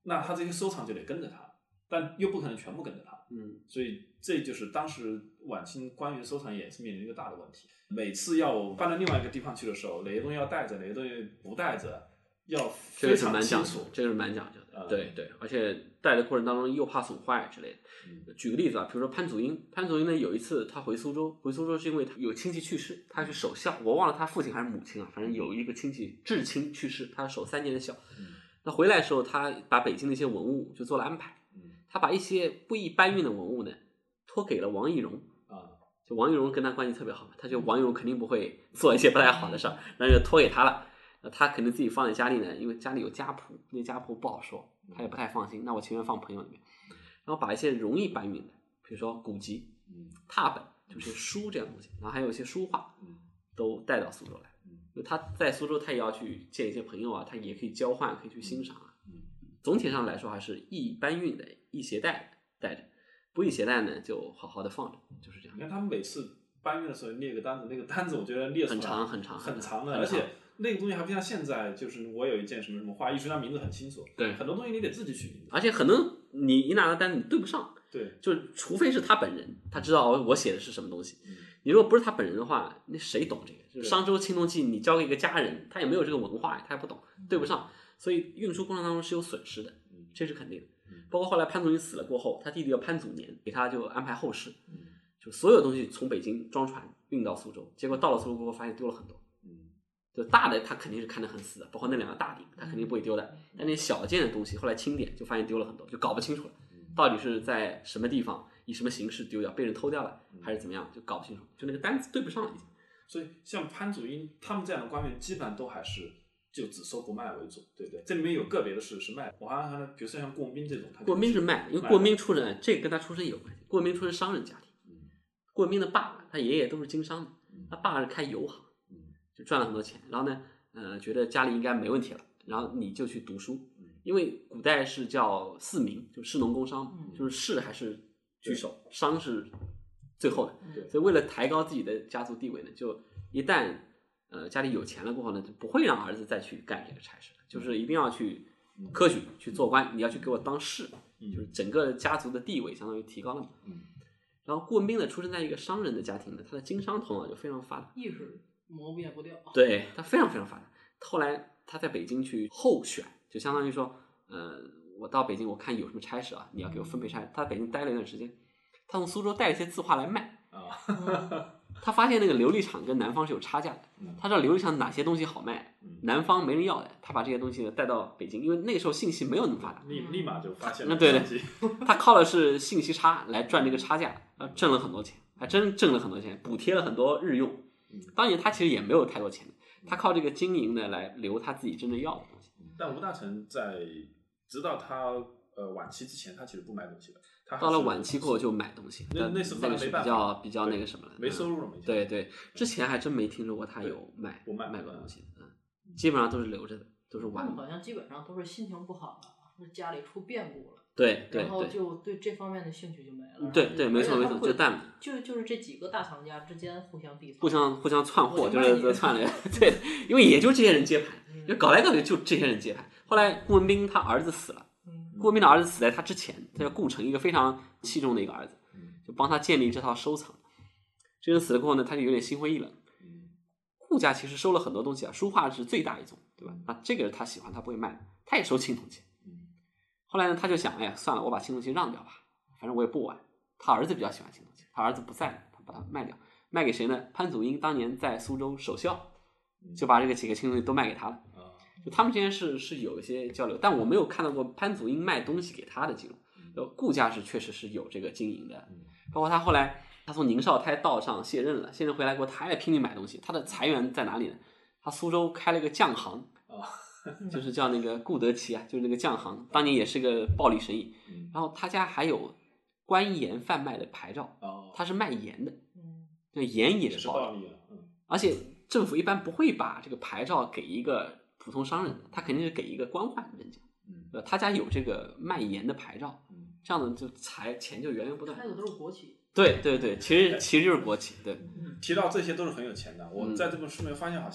那他这些收藏就得跟着他，但又不可能全部跟着他。所以这就是当时晚清官员收藏也是面临一个大的问题。每次要搬到另外一个地方去的时候，哪些东西要带着，哪些东西不带着，要非常清楚。 这个是蛮讲究的。对对，而且带的过程当中又怕损坏之类的。举个例子啊，比如说潘祖英呢，有一次他回苏州是因为他有亲戚去世，他去守孝，我忘了他父亲还是母亲啊，反正有一个亲戚至亲去世，他守3年的孝。那回来的时候，他把北京的一些文物就做了安排。他把一些不易搬运的文物呢，托给了王懿荣。就王懿荣跟他关系特别好，他就王懿荣肯定不会做一些不太好的事儿，然后就托给他了。他肯定自己放在家里呢，因为家里有家谱，那家谱不好说，他也不太放心。那我情愿放朋友里面，然后把一些容易搬运的，比如说古籍、拓本，就是书这样的东西，然后还有一些书画，都带到苏州来。因为他在苏州，他也要去见一些朋友啊，他也可以交换，可以去欣赏啊。总体上来说，还是易搬运的、易携带的带着，不易携带呢就好好的放着，就是这样。 你看他们每次搬运的时候列个单子，那个单子我觉得列出来很长的，而且那个东西还不像现在，就是我有一件什么画艺术家名字很清楚， 对， 很多东西你得自己取名字， 而且很多你一拿到单子你对不上， 对， 就除非是他本人，他知道我写的是什么东西。你如果不是他本人的话，那谁懂这个？就是商周青铜器，你交给一个家人，他也没有这个文化，他也不懂，对不上，所以运输过程当中是有损失的，这是肯定的。包括后来潘祖英死了过后，他弟弟叫潘祖年，给他就安排后事，就所有东西从北京装船运到苏州，结果到了苏州过后发现丢了很多。就大的他肯定是看得很死的，包括那2个大鼎他肯定不会丢的，但那小件的东西后来清点就发现丢了很多，就搞不清楚了，到底是在什么地方以什么形式丢掉，被人偷掉了还是怎么样，就搞不清楚，就那个单子对不上了已经。 所以像潘祖英他们这样的官员基本上都还是就只收不卖为主，对不对？这里面有个别的是卖，我好像看到比如说像郭斌这种， 郭斌是卖，因为郭斌出身，这个跟他出身有关系。郭斌出身商人家庭，郭斌的爸他爷爷都是经商的，他爸是开油行，就赚了很多钱，然后呢觉得家里应该没问题了，然后你就去读书，因为古代是叫四民，就士农工商，就是士还是居首，商是最后的，所以为了抬高自己的家族地位呢，就一旦家里有钱了过后呢，就不会让儿子再去干这个差事，就是一定要去科举去做官，你要去给我当士，就是整个家族的地位相当于提高了嘛。然后郭文彬呢，出生在一个商人的家庭呢，他的经商头脑就非常发达， 意识磨灭不掉。 对，他非常非常发达。后来他在北京去候选，就相当于说，我到北京，我看有什么差事啊，你要给我分配差事。他在北京待了一段时间，他从苏州带了一些字画来卖。他发现那个琉璃厂跟南方是有差价的，他知道琉璃厂哪些东西好卖，南方没人要的，他把这些东西带到北京，因为那个时候信息没有那么发达， 立马就发现了。 对，他靠的是信息差来赚这个差价，挣了很多钱，还真挣了很多钱，补贴了很多日用。当然他其实也没有太多钱，他靠这个经营呢来留他自己真正要的东西。 但吴大成在直到他晚期之前，他其实不买东西的。 到了晚期过后就买东西， 那个是比较那个什么了， 没收入了嘛。 对，之前还真没听说过他有卖过东西，基本上都是留着的，都是玩。 好像基本上都是心情不好了，是家里出变故了， 对， 然后就对这方面的兴趣就没了。 对，没错，就淡了。 就是这几个大藏家之间互相比， 互相窜货，就是窜了。对，因为也就这些人接盘，就搞来搞去就这些人接盘。后来顾文彬他儿子死了。顾文彬的儿子死在他之前，他叫顾成，一个非常器重的一个儿子，就帮他建立这套收藏。这人死了过后呢，他就有点心灰意冷。顾家其实收了很多东西啊，书画是最大一宗，对吧？啊，这个他喜欢，他不会卖，他也收青铜器。后来呢，他就想，哎呀，算了，我把青铜器让掉吧，反正我也不玩。他儿子比较喜欢青铜器，他儿子不在了，他把它卖掉，卖给谁呢？潘祖英当年在苏州守孝，就把这个几个青铜器都卖给他了。就他们之间是有一些交流，但我没有看到过潘祖英卖东西给他的记录。顾家是确实是有这个经营的，包括他后来他从宁绍太道上卸任了，卸任回来过后他还拼命买东西。他的财源在哪里呢？他苏州开了个匠行，就是叫那个顾德祺啊，就是那个匠行，当年也是个暴利生意。然后他家还有官盐贩卖的牌照，他是卖盐的，对，盐也是暴利，而且政府一般不会把这个牌照给一个普通商人，他肯定是给一个官宦人家。他家有这个卖盐的牌照，这样的就钱就源源不断。 开的都是国企。 对，其实就是国企。对， 提到这些都是很有钱的。我在这本书里面发现，好像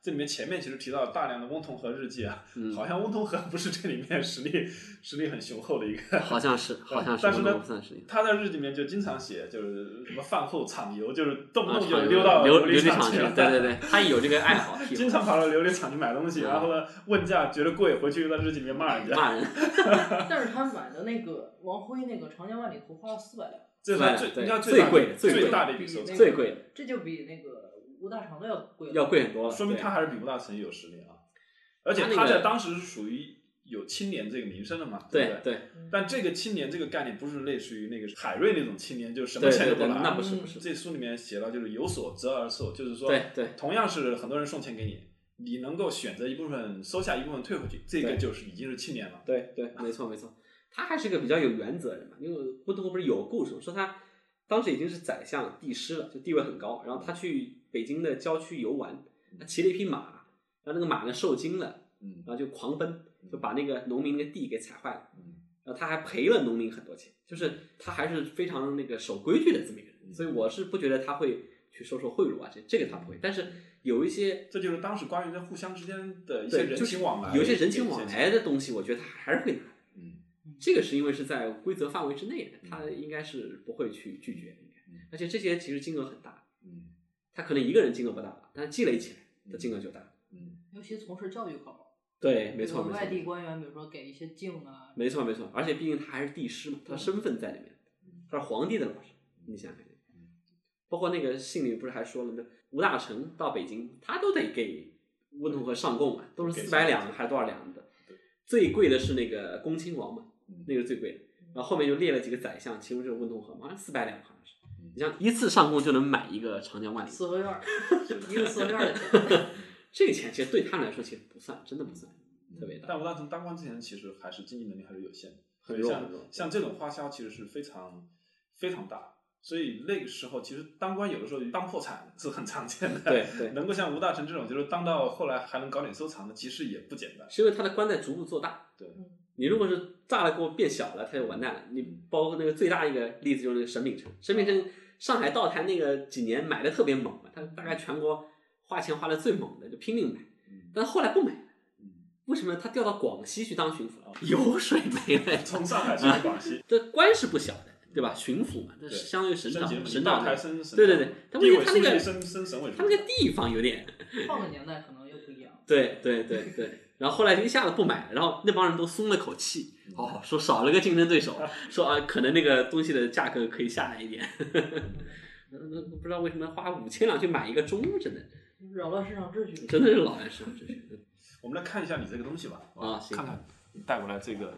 这里面前面其实提到大量的翁同龢日记啊，好像翁同龢不是这里面实力很雄厚的一个， 好像是， 但是呢，他在日记里面就经常写，就是什么饭后场游，就是动不动就溜到琉璃厂去了， 对，他有这个爱好， 经常跑到琉璃厂去买东西，然后呢问价觉得贵，回去在日记里面骂人家， 但是他买的那个王辉那个《长江万里图》花了400两， 这是应该最贵最大的一笔收藏， 最贵的， 这就比那个吴大成的要贵很多了， 说明他还是比吴大成有实力啊，而且他在当时是属于有青年这个名声的嘛，对不对？但这个青年这个概念不是类似于那个海瑞那种青年，就什么钱都不拿， 那不是。 这书里面写到就是有所择而受，就是说， 对， 同样是很多人送钱给你，你能够选择一部分收下，一部分退回去，这个就是已经是青年了。 对，没错。他还是个比较有原则的人嘛，因为温同龢不是有故事说他当时已经是宰相帝师了，就地位很高，然后他去北京的郊区游玩，他骑了一匹马，然后那个马呢受惊了，然后就狂奔，就把那个农民那个地给踩坏了，然后他还赔了农民很多钱，就是他还是非常那个守规矩的这么一个人，所以我是不觉得他会去收贿赂啊，这个他不会，但是有一些， 这就是当时官员互相之间的一些人情往来， 有一些人情往来的东西，我觉得他还是会拿。这个是因为是在规则范围之内的，他应该是不会去拒绝的，而且这些其实金额很大，他可能一个人金额不大，但是积累起来，他金额就大， 尤其从事教育考， 对，没错， 外地官员比如说给一些敬啊， 没错，而且毕竟他还是帝师嘛，他身份在里面，他是皇帝的老师，你想想看，包括那个信里不是还说了呢，吴大成到北京，他都得给温同龢上贡嘛，都是400两还是多少两的，最贵的是那个恭亲王嘛。那个是最贵的，然后后面就列了几个宰相，其中就是温同龢，好像400两，好像是。你像一次上贡就能买一个长江万里， 四合院，一个四合院的钱， 这个钱其实对他们来说其实不算，真的不算特别大。 但吴大成当官之前，其实还是经济能力还是有限的， 很弱。 像这种花销其实是非常非常大，所以那个时候其实当官有的时候当破产是很常见的。 对， 能够像吴大成这种，就是当到后来还能搞点收藏的，其实也不简单。 是因为他的官在逐步做大。 对。 你如果是炸了给我变小了，他就完蛋了。你包括那个最大一个例子就是那个沈秉成上海道坛那个几年买的特别猛，他大概全国花钱花的最猛的，就拼命买，但后来不买了。为什么？他调到广西去当巡抚了，油水没了， 从上海去广西， 这官是不小的，对吧？巡抚嘛，这相当于省长， 对， 但问题他那个他那个地方有点， 换个年代可能又不一样。 对。然后后来就一下子不买了，然后那帮人都松了口气，说少了个竞争对手，说可能那个东西的价格可以下来一点。不知道为什么花5000两去买一个钟，真的扰乱市场秩序， 真的是扰乱市场秩序。 我们来看一下你这个东西吧， 行， 看看你带过来这个，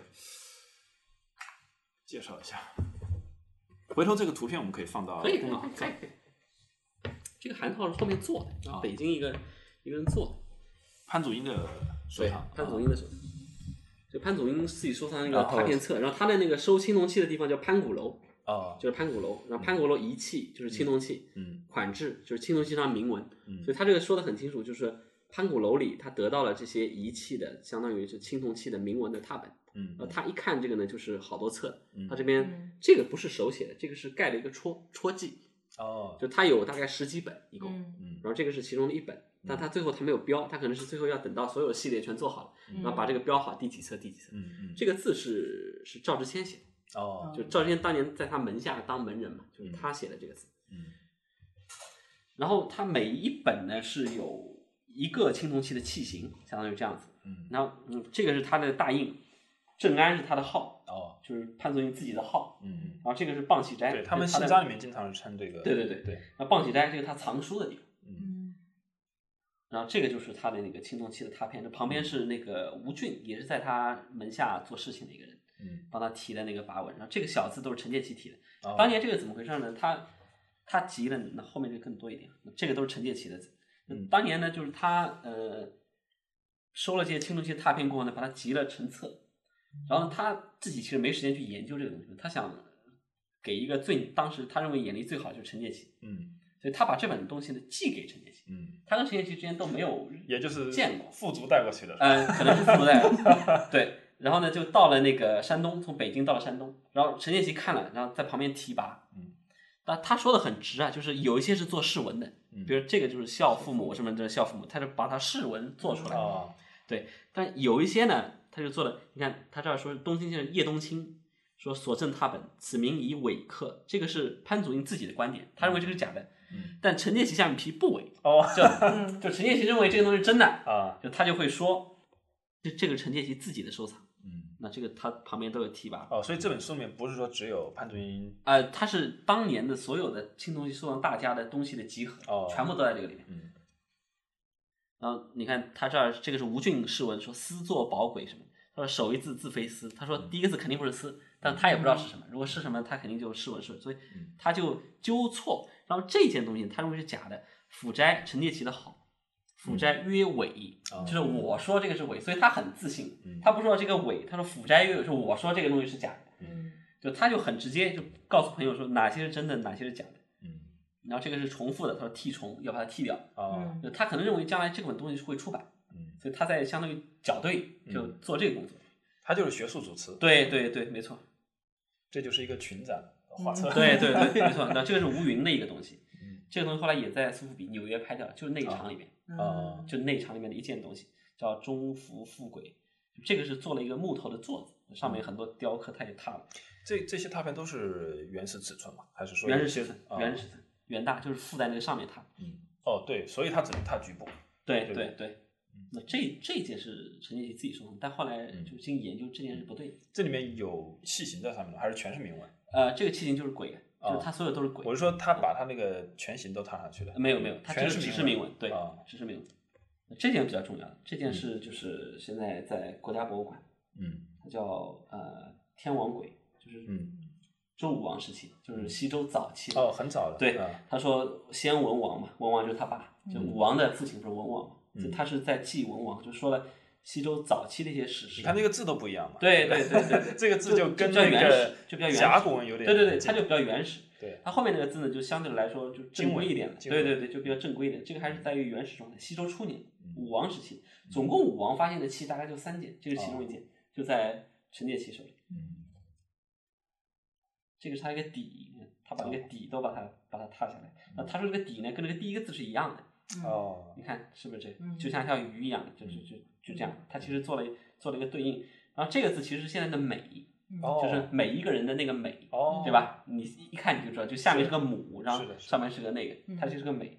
介绍一下。回头这个图片我们可以放到公众号上。 这个函套是后面做的，北京一个人做的。 潘祖英的收藏， 潘祖英的收藏，就潘祖英自己收藏那个拓片册，然后他的那个收青铜器的地方叫潘鼓楼，就是潘鼓楼，然后潘鼓楼仪器就是青铜器，款制就是青铜器上铭文，所以他这个说的很清楚，就是潘鼓楼里他得到了这些仪器的，相当于是青铜器的铭文的拓本，他一看这个呢就是好多册，他这边这个不是手写的，这个是盖了一个戳记，就他有大概10几本一共，然后这个是其中的一本。但他最后他没有标，他可能是最后要等到所有系列全做好了，然后把这个标好第几册。这个字是赵之谦写的，就赵之谦当年在他门下当门人嘛，就是他写的这个字。然后他每一本呢是有一个青铜器的器型，相当于这样子。然后这个是他的大印，正安是他的号，就是潘祖英自己的号。然后这个是棒喜斋， 对他们信札里面经常是称这个。 对。那棒喜斋这个他藏书的地方。然后这个就是他的那个青铜器的拓片，这旁边是那个吴俊，也是在他门下做事情的一个人，帮他提的那个跋文。然后这个小字都是陈介祺提的。当年这个怎么回事呢？他急了，那后面就更多一点。这个都是陈介祺的字。当年呢，就是他收了这些青铜器的拓片过后呢，把它集了成册。然后他自己其实没时间去研究这个东西，他想给一个当时他认为眼力最好就是陈介祺。所以他把这本东西呢寄给陈介祺，他跟陈介祺之间都没有， 也就是见过， 富足带过去的， 可能是富足带过去的，对。然后呢，就到了那个山东，从北京到了山东，然后陈介祺看了，然后在旁边提拔， 但他说的很直啊，就是有一些是做释文的，比如这个就是孝父母什么的孝父母，他就把他释文做出来。对，但有一些呢，他就做的，你看他这儿说东京先生叶东青说所证他本，此名以伪刻，这个是潘祖英自己的观点，他认为这个是假的。但陈介祺下面批不伪。就陈介祺认为这个东西是真的啊，就他就会说，这个陈介祺自己的收藏。那这个他旁边都有提拔。 所以这本书里面不是说只有潘祖英， 他是当年的所有的青铜器收藏大家的东西的集合，全部都在这个里面。然后你看他这儿这个是吴俊释文说私作宝鬼什么，他说首一字字非私，他说第一个字肯定不是私，但他也不知道是什么，如果是什么他肯定就释文是，所以他就纠错。然后这件东西他认为是假的，府斋陈介祺的好，府斋曰伪，就是我说这个是伪，所以他很自信，他不说这个伪，他说府斋曰伪，说我说这个东西是假的，就他就很直接就告诉朋友说哪些是真的，哪些是假的。然后这个是重复的，他说剔重要把它剔掉。就他可能认为将来这本东西是会出版，所以他在相当于校对，就做这个工作。 他就是学术主持。 对对对，没错。 这就是一个群展画册。 对对对，没错。那这个是吴云的一个东西，这个东西后来也在苏富比纽约拍掉了，就是内场里面，就内场里面的一件东西叫中福富贵，这个是做了一个木头的座子，上面很多雕刻，它也踏了。 这些拓片都是原始尺寸吗？还是说原始尺寸？原始尺寸。原大就是附在那个上面踏。 对，所以它只能踏局部。 对对对。那这件是陈介祺自己收藏，但后来就经研究这件事不对。 这里面有器形在上面的，还是全是铭文？ 这个器形就是鬼，就是它所有都是鬼。 我是说他把他那个全形都踏上去了。 没有，它全是只是铭文，对，只是铭文。这件比较重要的，这件是就是现在在国家博物馆，它叫天王鬼，就是周武王时期，就是西周早期的。 很早了。 对，他说先文王嘛，文王就是他爸，就武王的父亲不是文王嘛，他是在祭文王，就说了西周早期的一些史实。 你看那个字都不一样嘛。 对对对对， 这个字就跟那个就比较原始， 甲骨文有点。 对对对，它就比较原始。 对， 它后面那个字呢，就相对来说就正规一点了。对对对，就比较正规一点。这个还是在于原始状态。西周初年，武王时期，总共武王发现的器大概就3件，这是其中一件，就在陈介祺手里。这个是他一个底，他把那个底都把它踏下来。那他说这个底呢，跟那个第一个字是一样的。你看是不是这个？就像一条鱼一样的，就这样。他其实做了一个对应。然后这个字其实是现在的美，就是每一个人的那个美，对吧？你一看你就知道，就下面是个母，然后上面是个那个，它就是个美。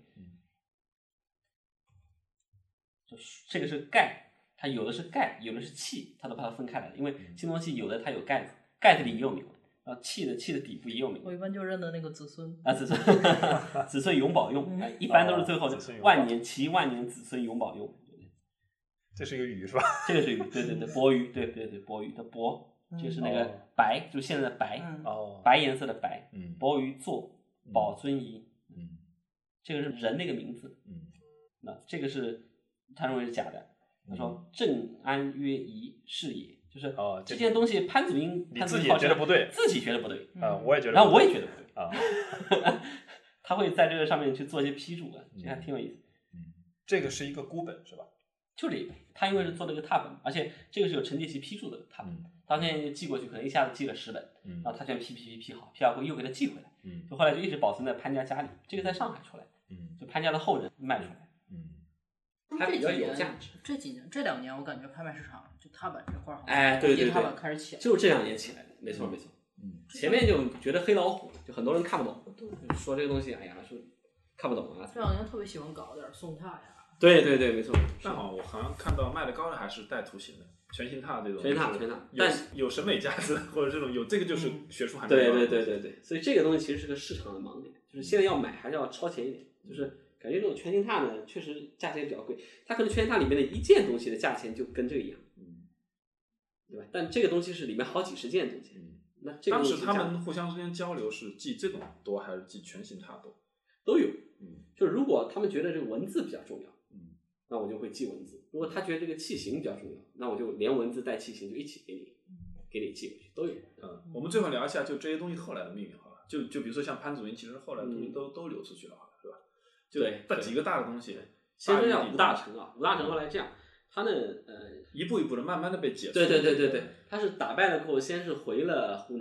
这个是盖，它有的是盖，有的是器，它都把它分开来了。因为青铜器有的它有盖子，盖子里也有铭文。器的底部也有铭文。 我一般就认得那个子孙子孙永保用，一般都是最后万年子孙永保用。 这是一个鱼是吧？ 这个是鱼，对对对，伯鱼，对对对，伯鱼的伯就是那个白，就现在的白，白颜色的白，伯鱼作保尊仪，这个是人那个名字，那这个是他认为是假的，他说正安曰仪是也。就是这件东西，潘祖英你自己也觉得不对， 自己觉得不对我也觉得， 然后我也觉得不对他会在这个上面去做一些批注这还挺有意思。 这个是一个孤本是吧？ 就这个，他因为是做了一个拓本，而且这个是有陈介祺批注的拓本，他现在就寄过去，可能一下子寄了10本，然后他全批好，批好后又给他寄回来，就后来就一直保存在潘家家里。这个在上海出来，就潘家的后人卖出来。它比较有价值。 这2年，我感觉拍卖市场就踏板这块好像对踏板开始起来， 就这2年起来的，没错没错。前面就觉得黑老虎，就很多人看不懂，说这个东西，哎呀，说看不懂啊。 这2年特别喜欢搞点宋拓呀。 对对对，没错。 但我好像看到卖的高的还是带图形的全形拓这种， 全拓， 但有审美价值或者这种有这个就是学术含量。 对，所以这个东西其实是个市场的盲点，就是现在要买还是要超前一点，就是感觉这种全形拓呢，确实价钱比较贵，它可能全形拓里面的一件东西的价钱就跟这个一样，对吧？但这个东西是里面好几十件东西，那这个当时他们互相之间交流是记这种多还是记全形拓多？ 都有，就是如果他们觉得这个文字比较重要，那我就会记文字；如果他觉得这个器形比较重要，那我就连文字带器形就一起给你寄回去，都有。 我们最后聊一下就这些东西后来的命运好了，就比如说像潘祖英，其实后来的东西都流出去了，是吧？就那几个大的东西， 先说叫吴大成啊，吴大成后来这样，他呢一步一步的慢慢的被解除。 对，他是打败了过后，先是回了湖南，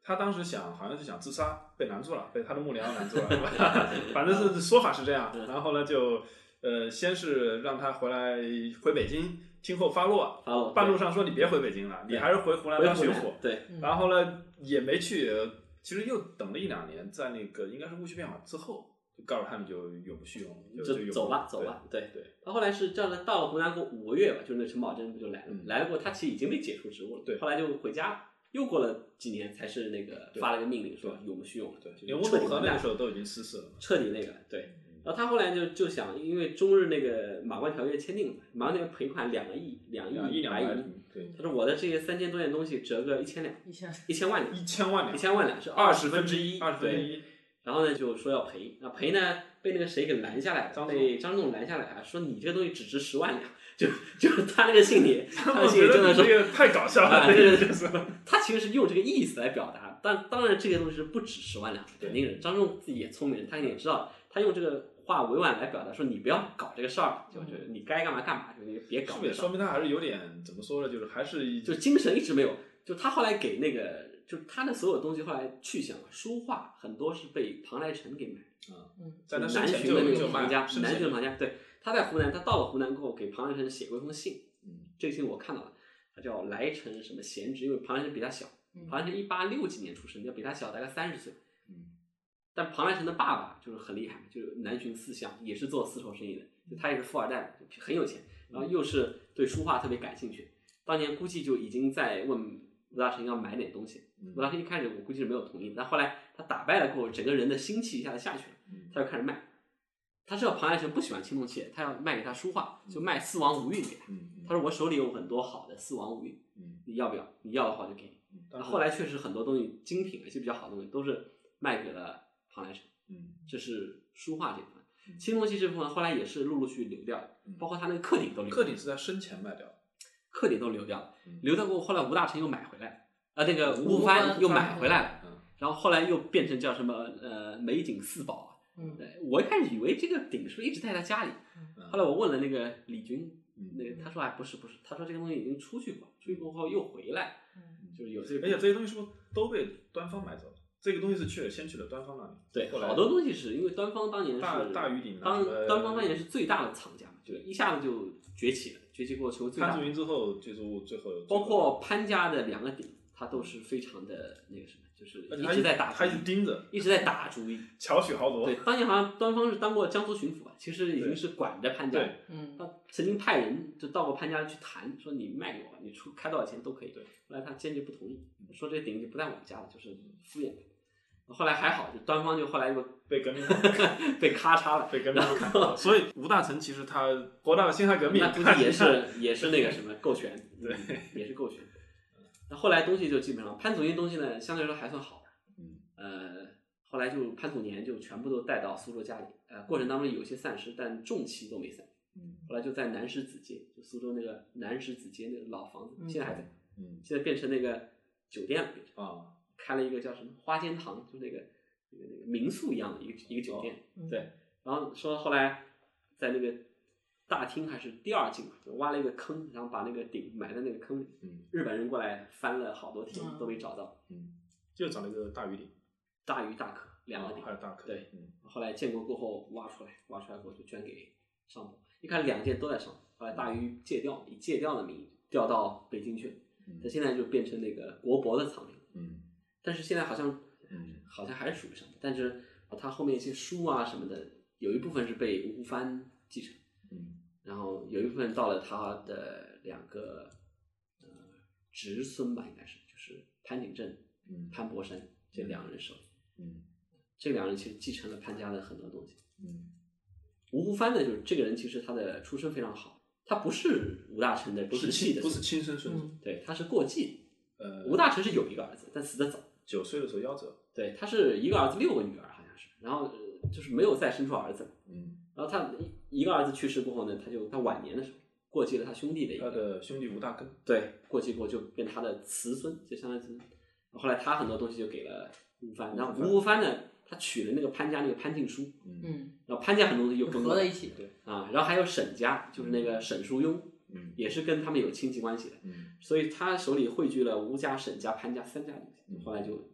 他当时好像是想自杀，被拦住了，被他的幕僚拦住了，是吧？反正是说法是这样。然后呢，就先是让他回北京，听候发落。半路上说你别回北京了，你还是回湖南当巡抚。 对。 然后呢，也没去，其实又等了1-2年，在那个应该是戊戌变法之后。就告诉他们就永不续用了， 就走吧。对。他后来是这样的，到了湖南过5个月吧，就是那陈宝箴不就来了？来了过后，他其实已经被解除职务了。 对。 后来就回家了，又过了几年，才是那个发了个命令说永不续用了。 对。连乌统和那个时候都已经失势了， 彻底那个对。然后他后来就想，因为中日那个马关条约签订了，马关条约赔款2亿白银。 对。 他说我的这些3000多件东西折个1000两，1000万两，1000万两是1/20。 1/20。 然后呢，就说要赔，那赔呢被那个谁给拦下来了，被张仲拦下来了，说你这个东西只值10万两，就是他那个信里，他的信里真的说这个太搞笑了， 他其实是用这个意思来表达，但当然这个东西是不止10万两，肯定是张仲自己也聪明人，他也知道，他用这个话委婉来表达，说你不要搞这个事儿，就是你该干嘛干嘛，就你别搞这个事儿。 说明他还是有点怎么说呢，就是还是就精神一直没有，就他后来给那个。就他的所有东西后来去向书画很多是被庞来成给买在他南巡的那个庞家，南巡的庞家，对，他在湖南，他到了湖南过后给庞来成写过一封信，这个信我看到了，他叫来成什么贤侄，因为庞来成比他小，庞来成1860几年出生，要比他小大概30岁，但庞来成的爸爸就是很厉害，就是南巡4相，也是做丝绸生意的，就他也是富二代，很有钱，然后又是对书画特别感兴趣，当年估计就已经在问吴大成要买点东西，吴大成一开始我估计是没有同意，但后来他打败了过后，整个人的心气一下子下去了，他就开始卖。他知道庞来成不喜欢青铜器，他要卖给他书画，就卖4王5韵给他。他说我手里有很多好的4王5韵，你要不要？你要的话就给你。后来确实很多东西精品，一些比较好的东西都是卖给了庞来成。这是书画这部分，青铜器这部分后来也是陆陆续续流掉的，包括他那个刻鼎都流掉了。 刻鼎是在生前卖掉的。 刻鼎都流掉了，流掉过后，后来吴大成又买回来了，那个吴藩又买回来了，然后后来又变成叫什么美景4宝啊。我一开始以为这个鼎是不是一直在他家里，后来我问了那个李军，那个他说不是，他说这个东西已经出去过后又回来，就是有这个。 而且这些东西是不是都被端方买走了？这个东西是先去了端方那里。 对，好多东西是因为端方当年是大禹鼎， 端方当年是最大的藏家嘛，就一下子就崛起了。崛起过成为最大的。 潘祖云之后，最后包括潘家的2个鼎，他都是非常的那个什么，就是一直在打， 他一直盯着， 一直在打主意， 巧取豪夺。 对，当年好像端方是当过江苏巡抚啊，其实已经是管着潘家。 对， 他曾经派人就到过潘家去谈，说你卖给我，你开多少钱都可以。 对， 后来他坚决不同意，说这鼎就不在我家了，就是敷衍他。后来还好，就端方就后来又被革命被咔嚓了， 被革命砍了。所以吴大成其实他活到了辛亥革命， 那估计也是那个什么构权， 对， 也是构权。那后来东西就基本上潘祖英东西呢，相对来说还算好。后来就潘祖年就全部都带到苏州家里，过程当中有些散失，但重器都没散。后来就在南石子街，就苏州那个南石子街那个老房子，现在还在。现在变成那个酒店了，变成啊。开了一个叫什么花间堂，就那个民宿一样的一个酒店，对。然后说后来在那个大厅还是第2进挖了一个坑，然后把那个鼎埋在那个坑里。日本人过来翻了好多天都没找到。 就找了一个大禹鼎， 大禹大可2个鼎， 还有大可。 对，后来建国过后挖出来过后就捐给上博。一开始2件都在上博，后来大禹借调，以借调的名义调到北京去了。他现在就变成那个国博的藏品。但是现在好像还是属于上博，但是他后面一些书啊什么的，有一部分是被吴藩继承，然后有一部分到了他的2个侄孙吧，应该是就是潘景正、潘伯山这2人手里，这2人其实继承了潘家的很多东西。吴藩呢，就是这个人其实他的出身非常好，他不是吴大成的直系的， 不是亲生孙子， 对，他是过继。吴大成是有一个儿子，但死得早 ，9岁的时候夭折。 对，他是一个儿子6个女儿，好像是，然后就是没有再生出儿子。然后他一个儿子去世过后呢，他晚年的时候过继了他兄弟的他的兄弟吴大根。 对，过继过就变他的慈孙，就相当于慈孙。后来他很多东西就给了吴藩，然后吴藩呢，他娶了那个潘家那个潘敬书，然后潘家很多东西又合在一起， 对啊，然后还有沈家，就是那个沈叔庸。也是跟他们有亲戚关系的，所以他手里汇聚了吴家、沈家、潘家3家东西，后来就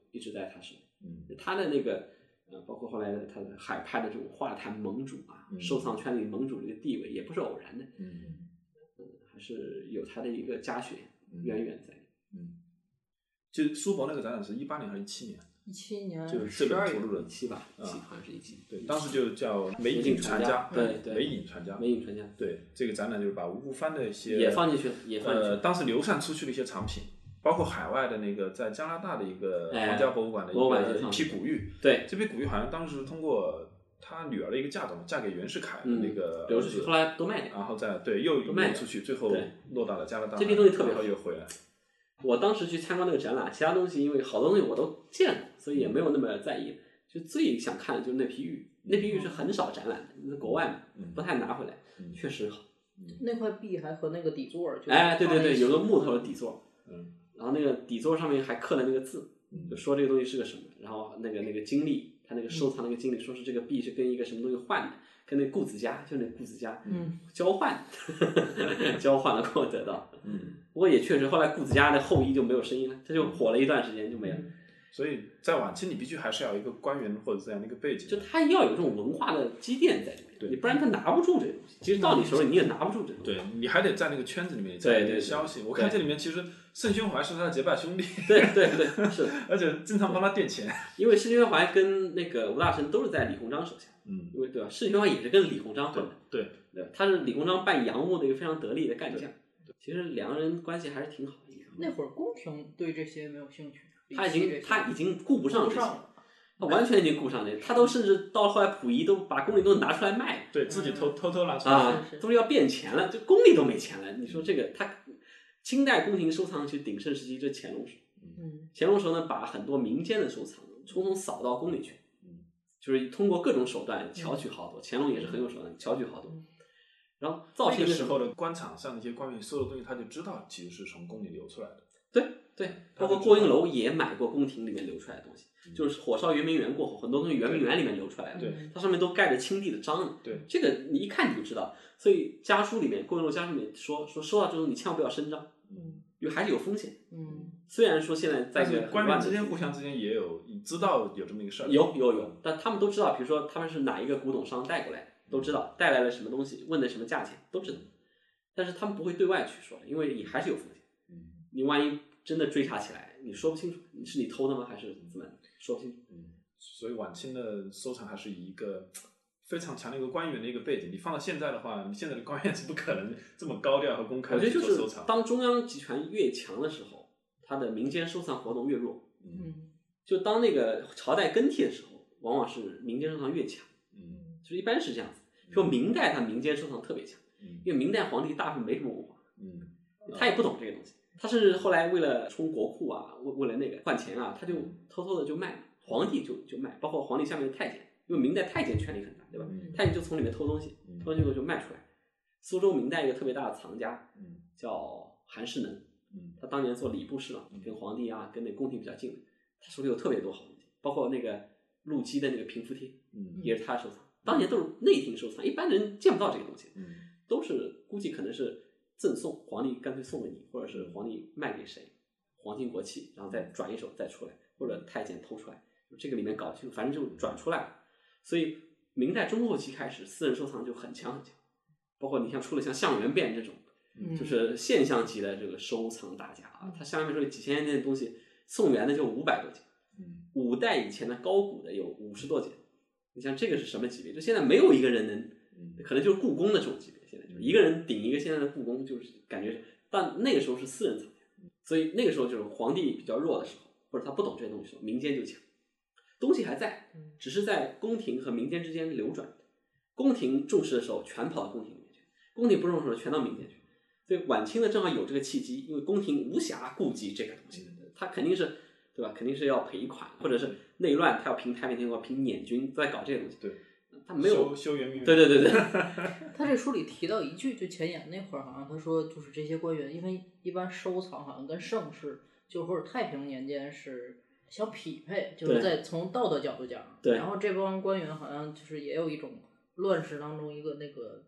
一直在他手里。他的那个包括后来的他的海派的这种画坛盟主啊，收藏圈里盟主这个地位也不是偶然的，还是有他的一个家学渊源在。 就苏博那个展览是18年还是17年 ？17年， 就是这本图录的 17吧，17好像是17。 对，当时就叫美影传家， 对， 美影传家， 美影传家。 对，这个展览就是把吴伯藩的一些也放进去了，也放进去了。 当时流散出去的一些藏品，包括海外的那个在加拿大的一个皇家博物馆的一批古玉。 对， 这批古玉好像当时通过他女儿的一个嫁妆，嫁给袁世凯的那个流出去，后来都卖掉， 然后又卖出去，最后落到了加拿大。 这批东西特别好，又回来。 我当时去参观那个展览，其他东西因为好多东西我都见过，所以也没有那么在意。就最想看的就是那批玉，那批玉是很少展览的，国外嘛，不太拿回来，确实好。 那块壁还和那个底座对，有个木头的底座，然后那个底座上面还刻了那个字，就说这个东西是个什么，然后那个经历，他那个收藏那个经历，说是这个币是跟一个什么东西换的，跟那顾子嘉，就那顾子嘉，交换，交换了过后得到，不过也确实，后来顾子嘉的后裔就没有声音了，他就火了一段时间就没了。 所以在晚清，你必须还是要有一个官员或者这样的一个背景， 就他要有这种文化的积淀在里面，你不然他拿不住这个东西。其实到你手里你也拿不住这个东西。 对，你还得在那个圈子里面对消息。我看这里面其实盛宣怀是他的结拜兄弟， 对，是， 而且经常帮他垫钱。 因为盛宣怀跟那个吴大成都是在李鸿章手下，因为对吧？盛宣怀也是跟李鸿章混的， 对， 他是李鸿章办洋务的一个非常得力的干将。其实两个人关系还是挺好的。 那会儿宫廷对这些没有兴趣。 他已经顾不上这些，他完全已经顾不上这些，他都甚至到后来溥仪都把宫里都拿出来卖， 对自己偷拿出来都是要变钱了，就宫里都没钱了。你说这个，他清代宫廷收藏其实鼎盛时期就是乾隆时，乾隆时候呢，把很多民间的收藏统统扫到宫里去，就是通过各种手段巧取豪夺。乾隆也是很有手段，巧取豪夺。然后造成那个时候的官场上那些官员收的东西，他就知道其实是从宫里流出来的。 对，包括郭应楼也买过宫廷里面流出来的东西，就是火烧圆明园过后，很多东西圆明园里面流出来的，它上面都盖着清帝的章。 对， 这个你一看你就知道。所以家书里面，郭应楼家书里面说收到这种你千万不要声张，因为还是有风险。虽然说现在在这个官员之间互相之间也有知道有这么一个事儿， 有，但他们都知道，比如说他们是哪一个古董商带过来，都知道带来了什么东西，问的什么价钱都知道，但是他们不会对外去说，因为你还是有风险。你万一真的追查起来，你说不清楚，是你偷的吗？还是怎么？说不清楚。 所以晚清的收藏还是以一个非常强的一个官员的一个背景。你放到现在的话，你现在的官员是不可能这么高调和公开的去做收藏。 我觉得就是当中央集权越强的时候，它的民间收藏活动越弱。就当那个朝代更替的时候，往往是民间收藏越强。就是一般是这样子。比如明代，它民间收藏特别强，因为明代皇帝大部分没什么文化，他也不懂这个东西。他是后来为了充国库啊，为了那个换钱啊，他就偷偷的就卖，皇帝就卖，包括皇帝下面的太监，因为明代太监权力很大，对吧？太监就从里面偷东西，偷东西后就卖出来。苏州明代一个特别大的藏家，叫韩世能，他当年做礼部侍郎，跟皇帝啊，跟那宫廷比较近的，他手里有特别多好东西，包括那个陆基的那个平符帖，也是他收藏，当年都是内廷收藏，一般人见不到这个东西，都是估计可能是赠送，皇帝干脆送给你，或者是皇帝卖给谁，皇亲国戚，然后再转一手再出来，或者太监偷出来，这个里面搞不清楚，反正就转出来了。所以明代中后期开始，私人收藏就很强很强，包括你像出了像项元汴这种，就是现象级的这个收藏大家啊，他项元汴说几千年的东西，宋元的就500多件，5代以前的高古的有50多件，你像这个是什么级别？就现在没有一个人能，可能就是故宫的这种级别。现在就是一个人顶一个现在的故宫，就是感觉是，但那个时候是私人藏家，所以那个时候就是皇帝比较弱的时候，或者他不懂这些东西的时候，民间就强，东西还在，只是在宫廷和民间之间流转。宫廷重视的时候，全跑到宫廷里面去；宫廷不重视的时候，全到民间去。所以晚清呢，正好有这个契机，因为宫廷无暇顾及这个东西，他肯定是，对吧？肯定是要赔款，或者是内乱，他要平太平天国，平捻军，在搞这个东西。 对。 他没有修圆明园， 对。 他这书里提到一句，就前言那会儿，好像他说就是这些官员，因为一般收藏好像跟盛世，就或者太平年间是相匹配，就是在从道德角度讲。 对。 然后这帮官员好像就是也有一种乱世当中一个那个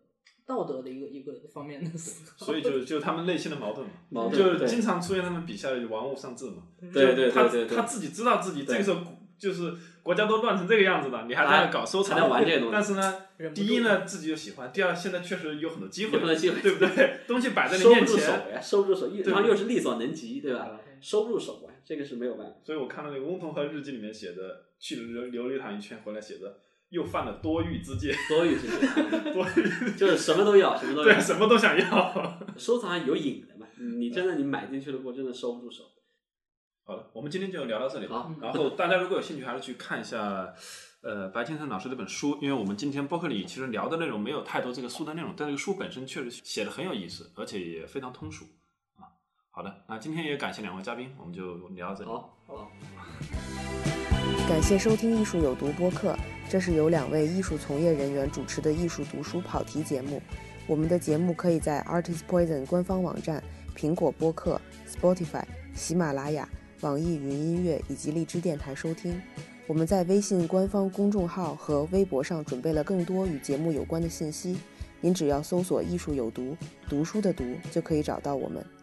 道德的一个方面的思考。 所以就他们内心的矛盾嘛， 就经常出现他们笔下的玩物丧志嘛。 对， 他自己知道自己这个时候就是国家都乱成这个样子了，你还在搞收藏， 还在玩这个东西。 但是呢，第一呢自己就喜欢，第二现在确实有很多机会，对不对？东西摆在你面前， 收不入手，然后又是力所能及，对吧？收不入手啊，这个是没有办法。 所以我看到那个翁同龢日记里面写的，去了琉璃堂一圈回来写的，又犯了多欲之戒， 就是什么都要， 对，什么都想要。 收藏有瘾的嘛，你真的你买进去了过，真的收不住手。 好了，我们今天就聊到这里。 好， 然后大家如果有兴趣，还是去看一下白先生老师这本书，因为我们今天播客里其实聊的内容没有太多这个书的内容，但这个书本身确实写的很有意思，而且也非常通俗啊。好的，那今天也感谢2位嘉宾，我们就聊到这里。 好。 感谢收听艺术有毒播客，这是由2位艺术从业人员主持的艺术读书跑题节目。我们的节目可以在 Artist Poison 官方网站、苹果播客、Spotify、喜马拉雅、网易云音乐以及荔枝电台收听。我们在微信官方公众号和微博上准备了更多与节目有关的信息，您只要搜索艺术有毒，读书的读就可以找到我们。